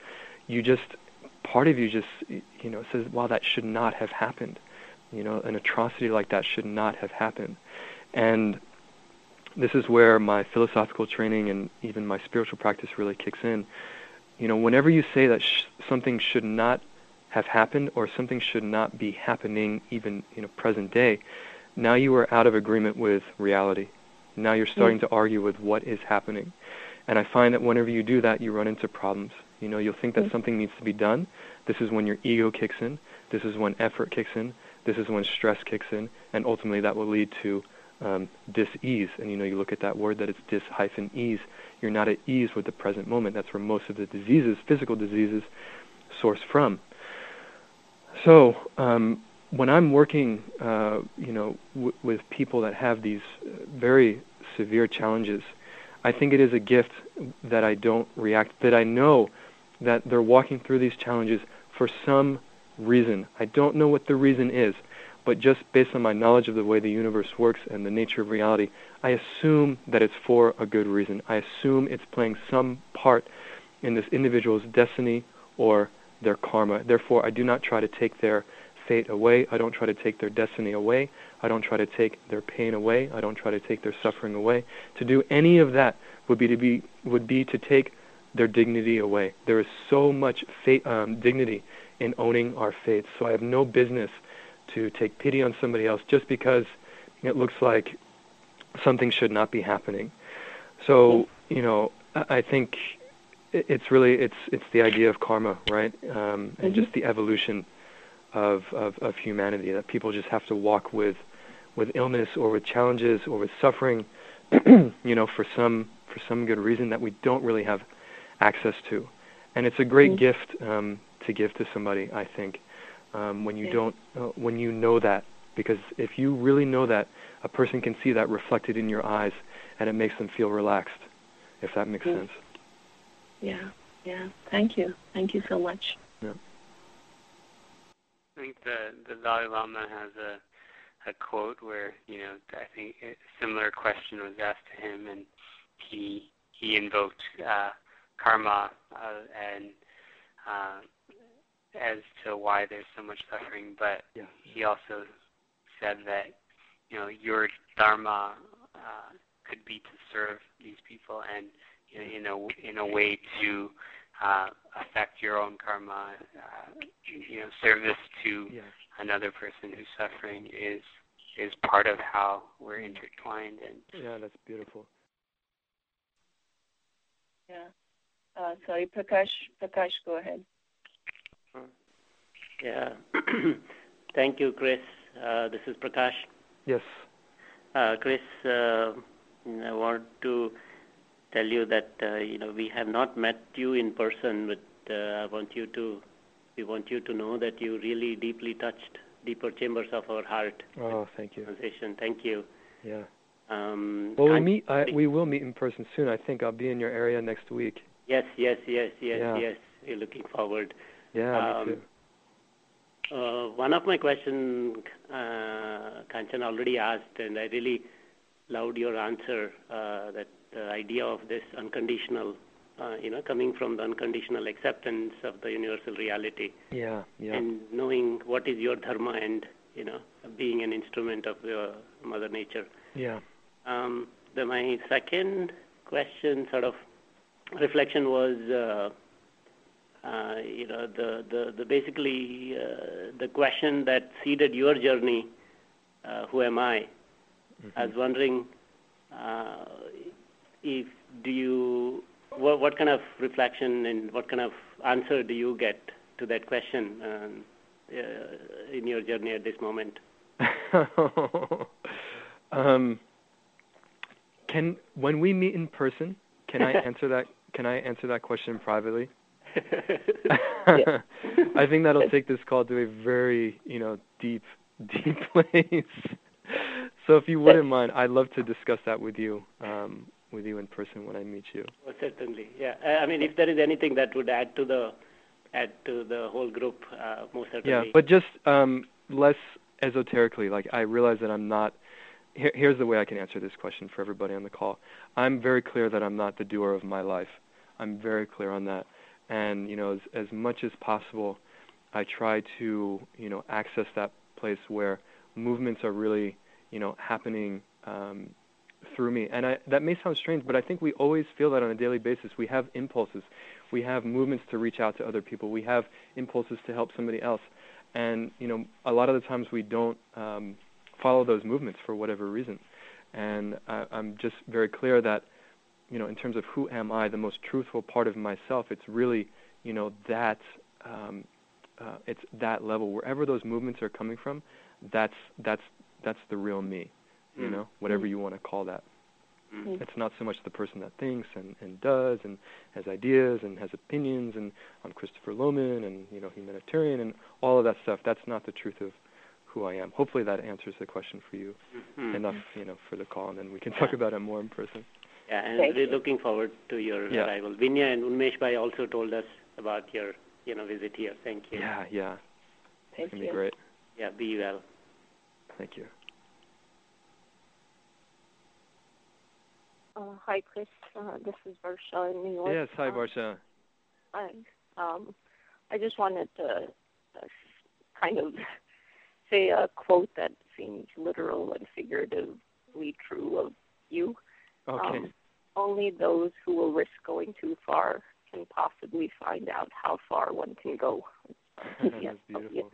Part of you just, says, wow, that should not have happened. An atrocity like that should not have happened. And this is where my philosophical training and even my spiritual practice really kicks in. Whenever you say that something should not have happened or something should not be happening even present day, now you are out of agreement with reality. Now you're starting to argue with what is happening. And I find that whenever you do that, you run into problems. You'll think that something needs to be done. This is when your ego kicks in. This is when effort kicks in. This is when stress kicks in. And ultimately that will lead to dis-ease. And, you look at that word that it's dis-ease. You're not at ease with the present moment. That's where most of the diseases, physical diseases, source from. So when I'm working, with people that have these very severe challenges, I think it is a gift that I don't react, that I know that they're walking through these challenges for some reason. I don't know what the reason is, but just based on my knowledge of the way the universe works and the nature of reality, I assume that it's for a good reason. I assume it's playing some part in this individual's destiny or their karma. Therefore, I do not try to take their fate away. I don't try to take their destiny away. I don't try to take their pain away. I don't try to take their suffering away. To do any of that would be to take their dignity away. There is so much dignity in owning our fates. So I have no business to take pity on somebody else just because it looks like something should not be happening. So, I think it's really, it's the idea of karma, right? And just the evolution of humanity, that people just have to walk with illness or with challenges or with suffering, for some good reason that we don't really have access to. And it's a great gift to give to somebody, I think, when you know that, because if you really know that, a person can see that reflected in your eyes, and it makes them feel relaxed, if that makes sense. Yeah. Thank you so much. Yeah. I think the Dalai Lama has a quote where, I think a similar question was asked to him, and he invoked karma and as to why there's so much suffering, but he also said that, your dharma could be to serve these people and in a way to affect your own karma. Service to another person who's suffering is part of how we're intertwined. And yeah, that's beautiful. Yeah. Sorry, Prakash, go ahead. Yeah. Thank you, Chris. This is Prakash. Yes. Chris, I want to tell you that we have not met you in person, but we want you to know that you really deeply touched deeper chambers of our heart. Oh, thank you. Thank you. Yeah. Well, we will meet in person soon. I think I'll be in your area next week. Yes. We're looking forward. Yeah, me too. One of my questions, Kanchan already asked, and I really loved your answer, that the idea of this unconditional, coming from the unconditional acceptance of the universal reality. Yeah. And knowing what is your dharma and, being an instrument of your Mother Nature. Yeah. My second question, sort of reflection, was, basically the question that seeded your journey, who am I? I was wondering what kind of reflection and what kind of answer do you get to that question in your journey at this moment? When we meet in person, can I answer that? Can I answer that question privately? I think that'll take this call to a very, deep place. So if you wouldn't mind, I'd love to discuss that with you in person when I meet you. Oh, certainly, yeah. I mean, if there is anything that would add to the whole group, most certainly. Yeah, but just less esoterically. Like, I realize that I'm not. Here's the way I can answer this question for everybody on the call. I'm very clear that I'm not the doer of my life. I'm very clear on that. And, as much as possible, I try to, access that place where movements are really, happening through me. And that may sound strange, but I think we always feel that on a daily basis. We have impulses. We have movements to reach out to other people. We have impulses to help somebody else. And, a lot of the times we don't follow those movements for whatever reason. And I'm just very clear that, in terms of who am I, the most truthful part of myself, it's really, that it's that level. Wherever those movements are coming from, that's the real me. you know, whatever you want to call that. It's not so much the person that thinks and does and has ideas and has opinions, and I'm Christopher Lohman and, you know, humanitarian and all of that stuff. That's not the truth of who I am. Hopefully that answers the question for you enough, you know, for the call, and then we can talk about it more in person. Yeah, and we're looking forward to your arrival. Vinya and Unmesh Bhai also told us about your, you know, visit here. Thank you. Yeah. It's going to be great. Yeah, be well. Thank you. Hi, Chris. This is Varsha in New York. Yes, hi, Varsha. Hi. I just wanted to kind of say a quote that seems literal and figuratively true of you. Okay. Only those who will risk going too far can possibly find out how far one can go. That's beautiful.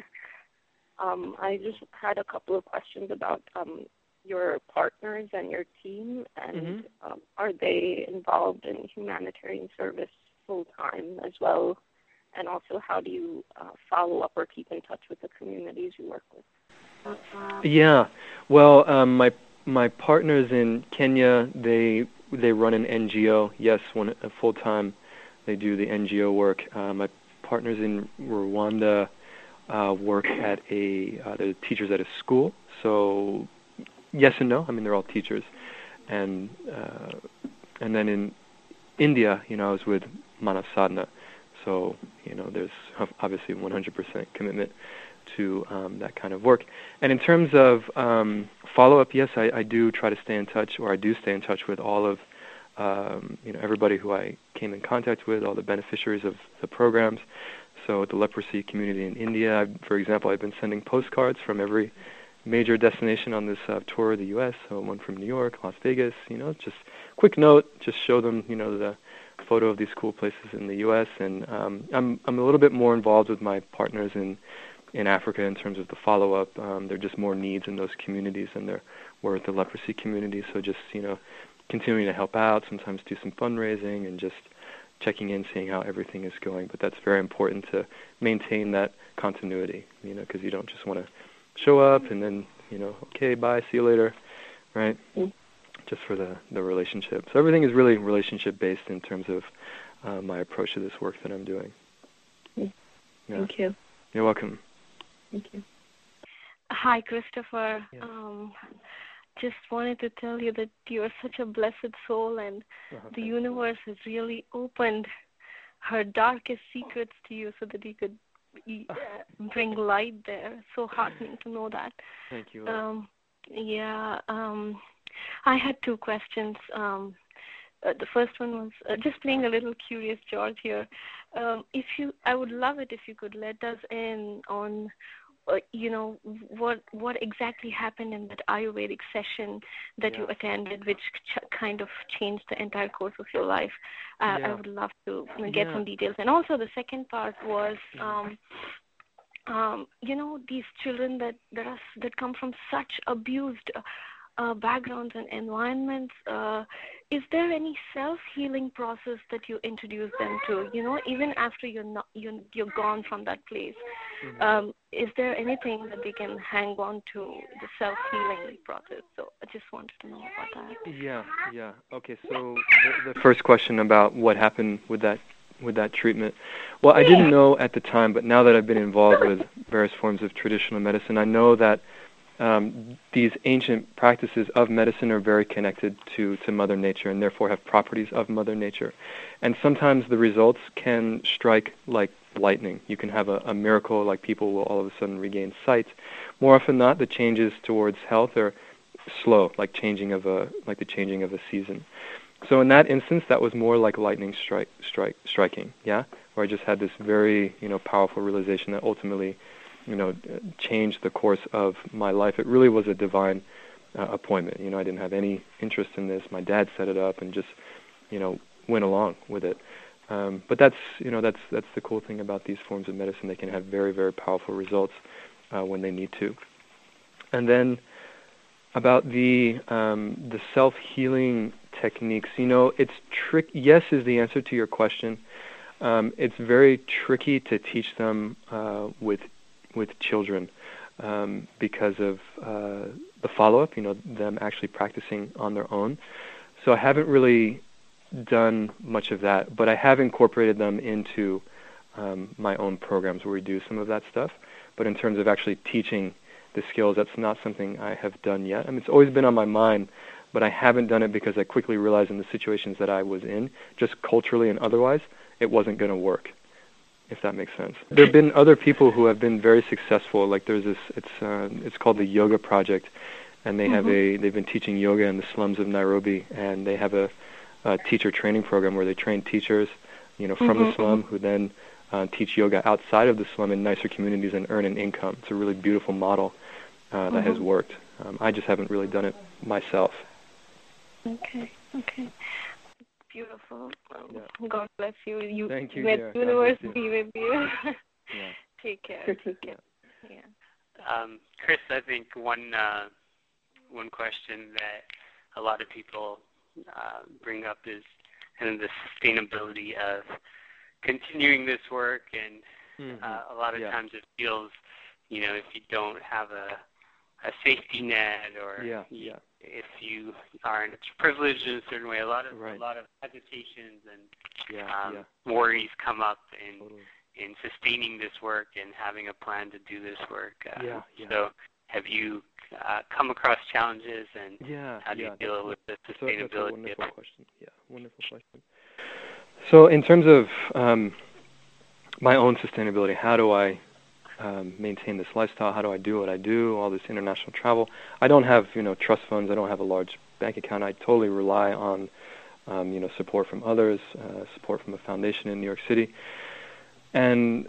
I just had a couple of questions about your partners and your team, and are they involved in humanitarian service full-time as well? And also, how do you follow up or keep in touch with the communities you work with? Yeah, well, my partners in Kenya, they run an NGO. Yes, full-time, they do the NGO work. My partners in Rwanda work at they're teachers at a school. So yes and no. I mean, they're all teachers. And then in India, you know, I was with Manav Sadhana. So, you know, there's obviously 100% commitment to that kind of work. And in terms of follow-up, yes, I do try to stay in touch, or I do stay in touch with all of, you know, everybody who I came in contact with, all the beneficiaries of the programs. So the leprosy community in India, for example, I've been sending postcards from every major destination on this tour of the U.S., so one from New York, Las Vegas, you know, just quick note, just show them, you know, the photo of these cool places in the U.S., and I'm a little bit more involved with my partners in Africa in terms of the follow-up. There are just more needs in those communities than there were at the leprosy community, so just, you know, continuing to help out, sometimes do some fundraising and just checking in, seeing how everything is going. But that's very important to maintain that continuity, you know, because you don't just want to show up and then, you know, okay, bye, see you later, right? Just for the relationship. So everything is really relationship-based in terms of my approach to this work that I'm doing. Thank you. You're welcome. Thank you. Hi, Christopher. Yes. Just wanted to tell you that you are such a blessed soul, and the universe has really opened her darkest secrets to you so that you could bring light there. So heartening to know that. Thank you. I had two questions. The first one was just playing a little Curious George here. I would love it if you could let us in on, you know, what exactly happened in that Ayurvedic session that you attended, which kind of changed the entire course of your life. I would love to get some details. And also the second part was, you know, these children that come from such abused backgrounds and environments, is there any self-healing process that you introduce them to, you know, even after you're gone from that place? Is there anything that they can hang on to, the self-healing process? So I just wanted to know about that. Yeah. Okay, so the first question about what happened with that treatment. Well, I didn't know at the time, but now that I've been involved with various forms of traditional medicine, I know that these ancient practices of medicine are very connected to Mother Nature and therefore have properties of Mother Nature. And sometimes the results can strike like lightning. You can have a miracle, like people will all of a sudden regain sight. More often than not, the changes towards health are slow, like the changing of a season. So in that instance, that was more like lightning striking, yeah? Where I just had this very, you know, powerful realization that ultimately, you know, changed the course of my life. It really was a divine appointment. You know, I didn't have any interest in this. My dad set it up and just, you know, went along with it. But that's the cool thing about these forms of medicine. They can have very, very powerful results when they need to. And then about the self-healing techniques, you know, it's yes is the answer to your question. It's very tricky to teach them with children because of the follow-up, them actually practicing on their own. So I haven't really done much of that, but I have incorporated them into my own programs where we do some of that stuff. But in terms of actually teaching the skills, that's not something I have done yet. I mean, it's always been on my mind, but I haven't done it because I quickly realized in the situations that I was in, just culturally and otherwise, it wasn't going to work, if that makes sense. There have been other people who have been very successful. Like there's this, it's called the Yoga Project, and they have they've been teaching yoga in the slums of Nairobi, and they have a teacher training program where they train teachers, from the slum who then teach yoga outside of the slum in nicer communities and earn an income. It's a really beautiful model that has worked. I just haven't really done it myself. Okay. Beautiful. God bless you. Thank you. May the universe be with you. Yeah. Take care. Yeah. Chris, I think one question that a lot of people bring up is kind of the sustainability of continuing this work, and a lot of times it feels, if you don't have a safety net, or if you aren't privileged in a certain way, a lot of hesitations and worries come up in sustaining this work and having a plan to do this work. So have you come across challenges, and how do you deal with the sustainability? That's a wonderful question. Wonderful question. So in terms of my own sustainability, how do I maintain this lifestyle? How do I do what I do, all this international travel? I don't have, trust funds. I don't have a large bank account. I totally rely on, support from others, support from a foundation in New York City. And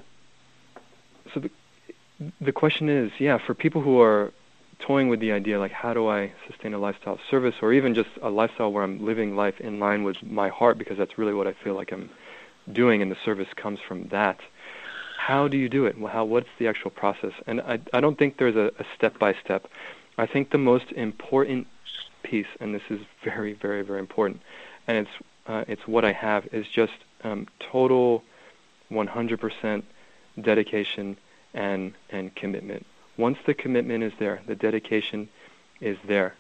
so the question is, for people who are toying with the idea, like, how do I sustain a lifestyle of service, or even just a lifestyle where I'm living life in line with my heart, because that's really what I feel like I'm doing, and the service comes from that. How do you do it? What's the actual process? And I don't think there's a step-by-step. I think the most important piece, and this is very, very, very important, and it's what I have, is just total 100% dedication and commitment. Once the commitment is there, the dedication is there,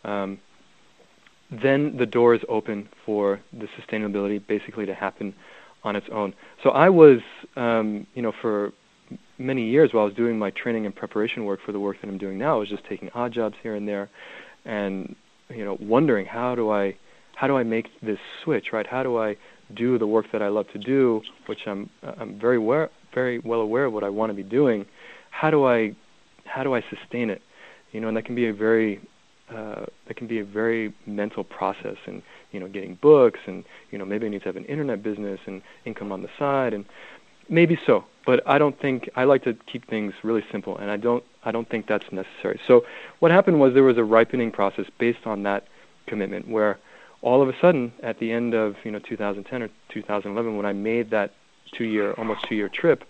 then the door is open for the sustainability basically to happen on its own. So I was, for many years while I was doing my training and preparation work for the work that I'm doing now, I was just taking odd jobs here and there, and wondering how do I make this switch, right? How do I do the work that I love to do, which I'm very well aware of what I want to be doing? How do I sustain it? And that can be a very mental process, and getting books, and maybe I need to have an internet business and income on the side, and maybe so. But I like to keep things really simple, and I don't think that's necessary. So what happened was there was a ripening process based on that commitment, where all of a sudden at the end of 2010 or 2011, when I made that almost 2 year trip,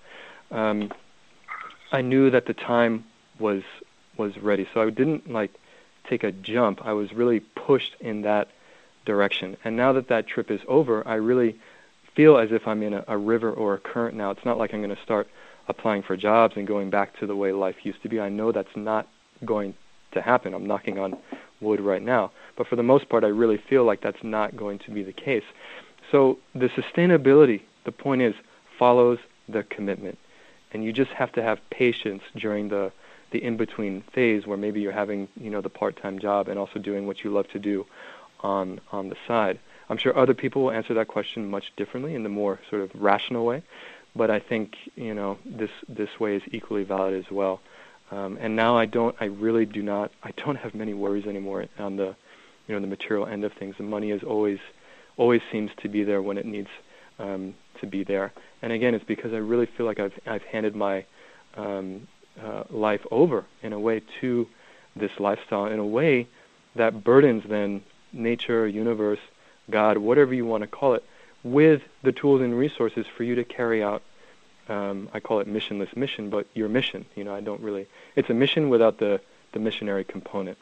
I knew that the time was ready. So I didn't take a jump. I was really pushed in that direction. And now that trip is over, I really feel as if I'm in a river or a current now. It's not like I'm going to start applying for jobs and going back to the way life used to be. I know that's not going to happen. I'm knocking on wood right now. But for the most part, I really feel like that's not going to be the case. So the sustainability, the point is, follows the commitment. And you just have to have patience during the in-between phase, where maybe you're having, the part-time job and also doing what you love to do on the side. I'm sure other people will answer that question much differently in the more sort of rational way, but I think, this way is equally valid as well. And now I don't have many worries anymore on the, the material end of things. The money is always seems to be there when it needs to be there. And again, it's because I really feel like I've handed my life over in a way to this lifestyle, in a way that burdens then nature, universe, God, whatever you want to call it, with the tools and resources for you to carry out. I call it missionless mission, but your mission. It's a mission without the missionary component.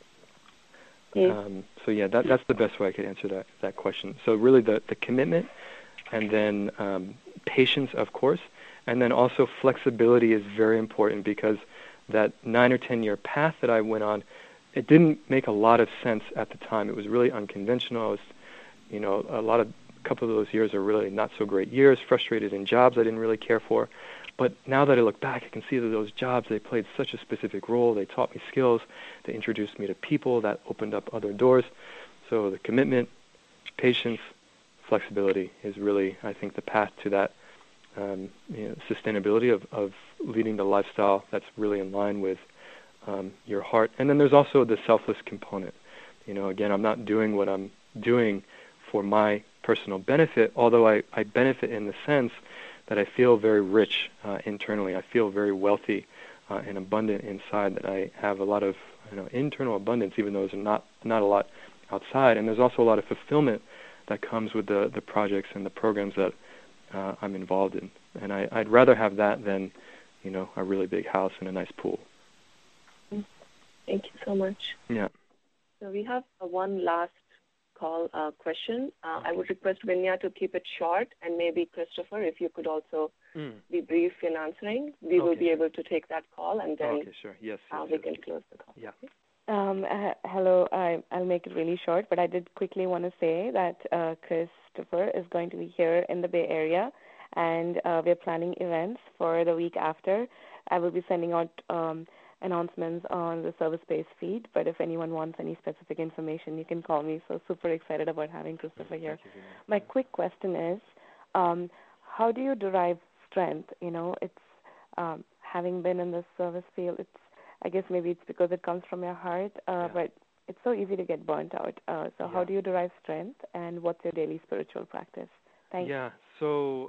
So yeah, that's the best way I could answer that question. So really the commitment, and then patience, of course, and then also flexibility is very important, because that 9 or 10 year path that I went on, it didn't make a lot of sense at the time. It was really unconventional. I was, a couple of those years are really not so great years, frustrated in jobs I didn't really care for. But now that I look back, I can see that those jobs, they played such a specific role. They taught me skills. They introduced me to people that opened up other doors. So the commitment, patience, flexibility is really, I think, the path to that sustainability of leading the lifestyle that's really in line with your heart. And then there's also the selfless component. Again, I'm not doing what I'm doing for my personal benefit, although I benefit in the sense that I feel very rich internally. I feel very wealthy and abundant inside, that I have a lot of internal abundance, even though there's not a lot outside. And there's also a lot of fulfillment that comes with the projects and the programs that I'm involved in. And I'd rather have that than, a really big house and a nice pool. Thank you so much. Yeah. So we have one last call question. I would request Vinya to keep it short, and maybe Christopher, if you could also be brief in answering. We will be able to take that call, and then sure. Yes, we can close the call. Yeah. Hello. I'll make it really short, but I did quickly want to say that Christopher is going to be here in the Bay Area, and we're planning events for the week after. I will be sending out announcements on the service-based feed, but if anyone wants any specific information, you can call me. So super excited about having Christopher here. My quick question is, how do you derive strength? It's having been in the service field, I guess maybe it's because it comes from your heart, but it's so easy to get burnt out. So how do you derive strength, and what's your daily spiritual practice? Thank you. Yeah, so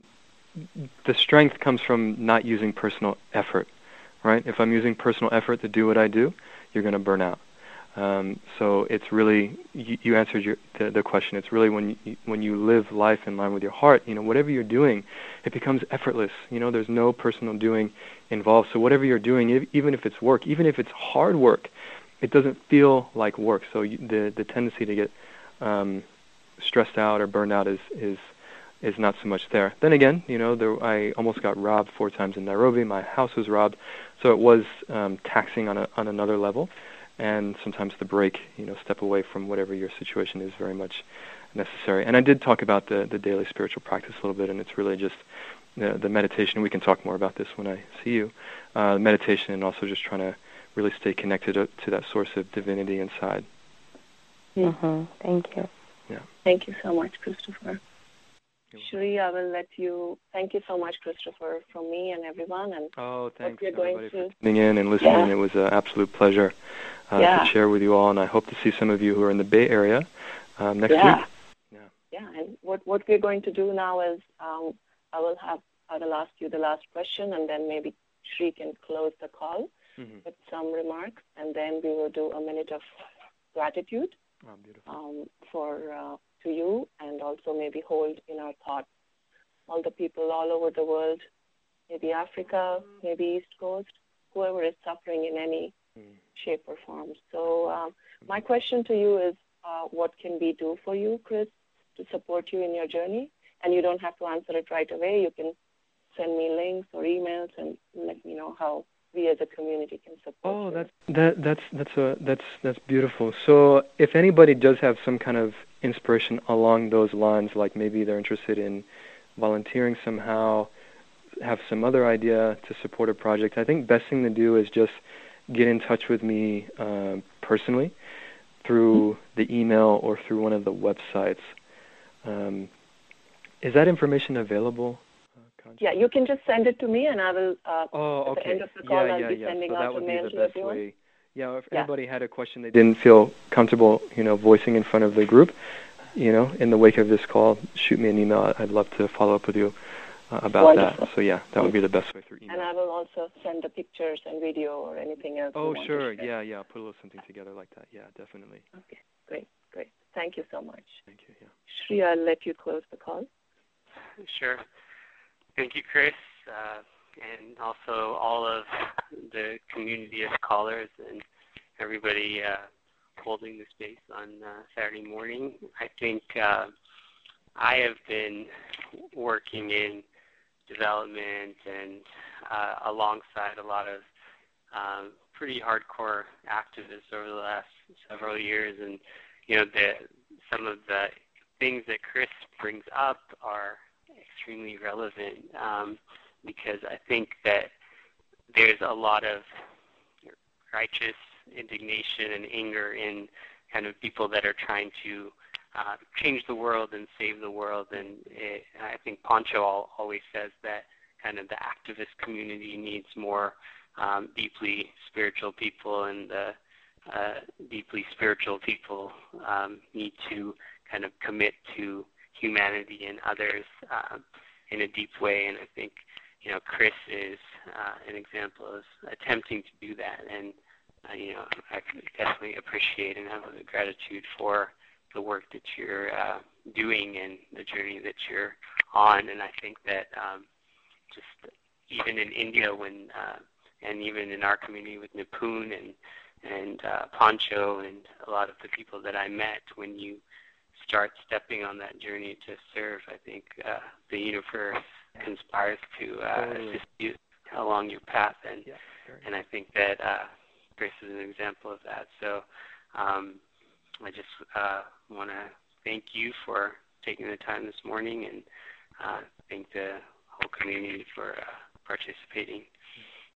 the strength comes from not using personal effort, right? If I'm using personal effort to do what I do, you're going to burn out. So it's really, you answered the question. It's really when you live life in line with your heart, whatever you're doing, it becomes effortless. There's no personal doing involved. So whatever you're doing, even if it's work, even if it's hard work, it doesn't feel like work. So the tendency to get stressed out or burned out is not so much there. Then again, I almost got robbed 4 times in Nairobi. My house was robbed, so it was taxing on another level. And sometimes the break, step away from whatever your situation is, very much necessary. And I did talk about the daily spiritual practice a little bit, and it's really just the meditation. We can talk more about this when I see you. Meditation, and also just trying to really stay connected to that source of divinity inside. Mm-hmm. Thank you. Yeah. Thank you so much, Christopher. Shri, I will let you. Thank you so much, Christopher, from me and everyone. And thanks everybody for tuning in and listening. Yeah. It was an absolute pleasure to share with you all, and I hope to see some of you who are in the Bay Area next week. Yeah, and what we're going to do now is I will ask you the last question, and then maybe Shri can close the call with some remarks, and then we will do a minute of gratitude to you, and also maybe hold in our thoughts all the people all over the world, maybe Africa, maybe East Coast, whoever is suffering in any shape or form. So my question to you is, what can we do for you, Chris, to support you in your journey? And you don't have to answer it right away. You can send me links or emails and let me know how we as a community can support you. That's beautiful. So if anybody does have some kind of inspiration along those lines, like maybe they're interested in volunteering somehow, have some other idea to support a project, I think best thing to do is just get in touch with me personally through the email or through one of the websites. Is that information available? Yeah, you can just send it to me, and I will, at the end of the call, I'll be sending out a mail to everyone. Yeah, if anybody had a question they didn't feel comfortable, voicing in front of the group, in the wake of this call, shoot me an email. I'd love to follow up with you about that. So, that would be the best way through email. And I will also send the pictures and video or anything else. Oh, sure. Yeah. I'll put a little something together like that. Yeah, definitely. Okay, great. Thank you so much. Thank you, Shri, I'll let you close the call. Sure. Thank you, Chris, and also all of the community of callers and everybody holding the space on Saturday morning. I think I have been working in development and alongside a lot of pretty hardcore activist over the last several years, and some of the things that Chris brings up are extremely relevant because I think that there's a lot of righteous indignation and anger in kind of people that are trying to change the world and save the world. And I think Pancho always says that kind of the activist community needs more deeply spiritual people, and the deeply spiritual people need to kind of commit to humanity and others in a deep way. And I think, Chris is an example of attempting to do that. And, I definitely appreciate and have a gratitude for the work that you're doing and the journey that you're on. And I think that just even in India and even in our community with Nipun and Pancho and a lot of the people that I met, when you start stepping on that journey to serve, I think the universe conspires to assist you along your path. And I think that Chris is an example of that. So I just want to thank you for taking the time this morning, and thank the whole community for participating.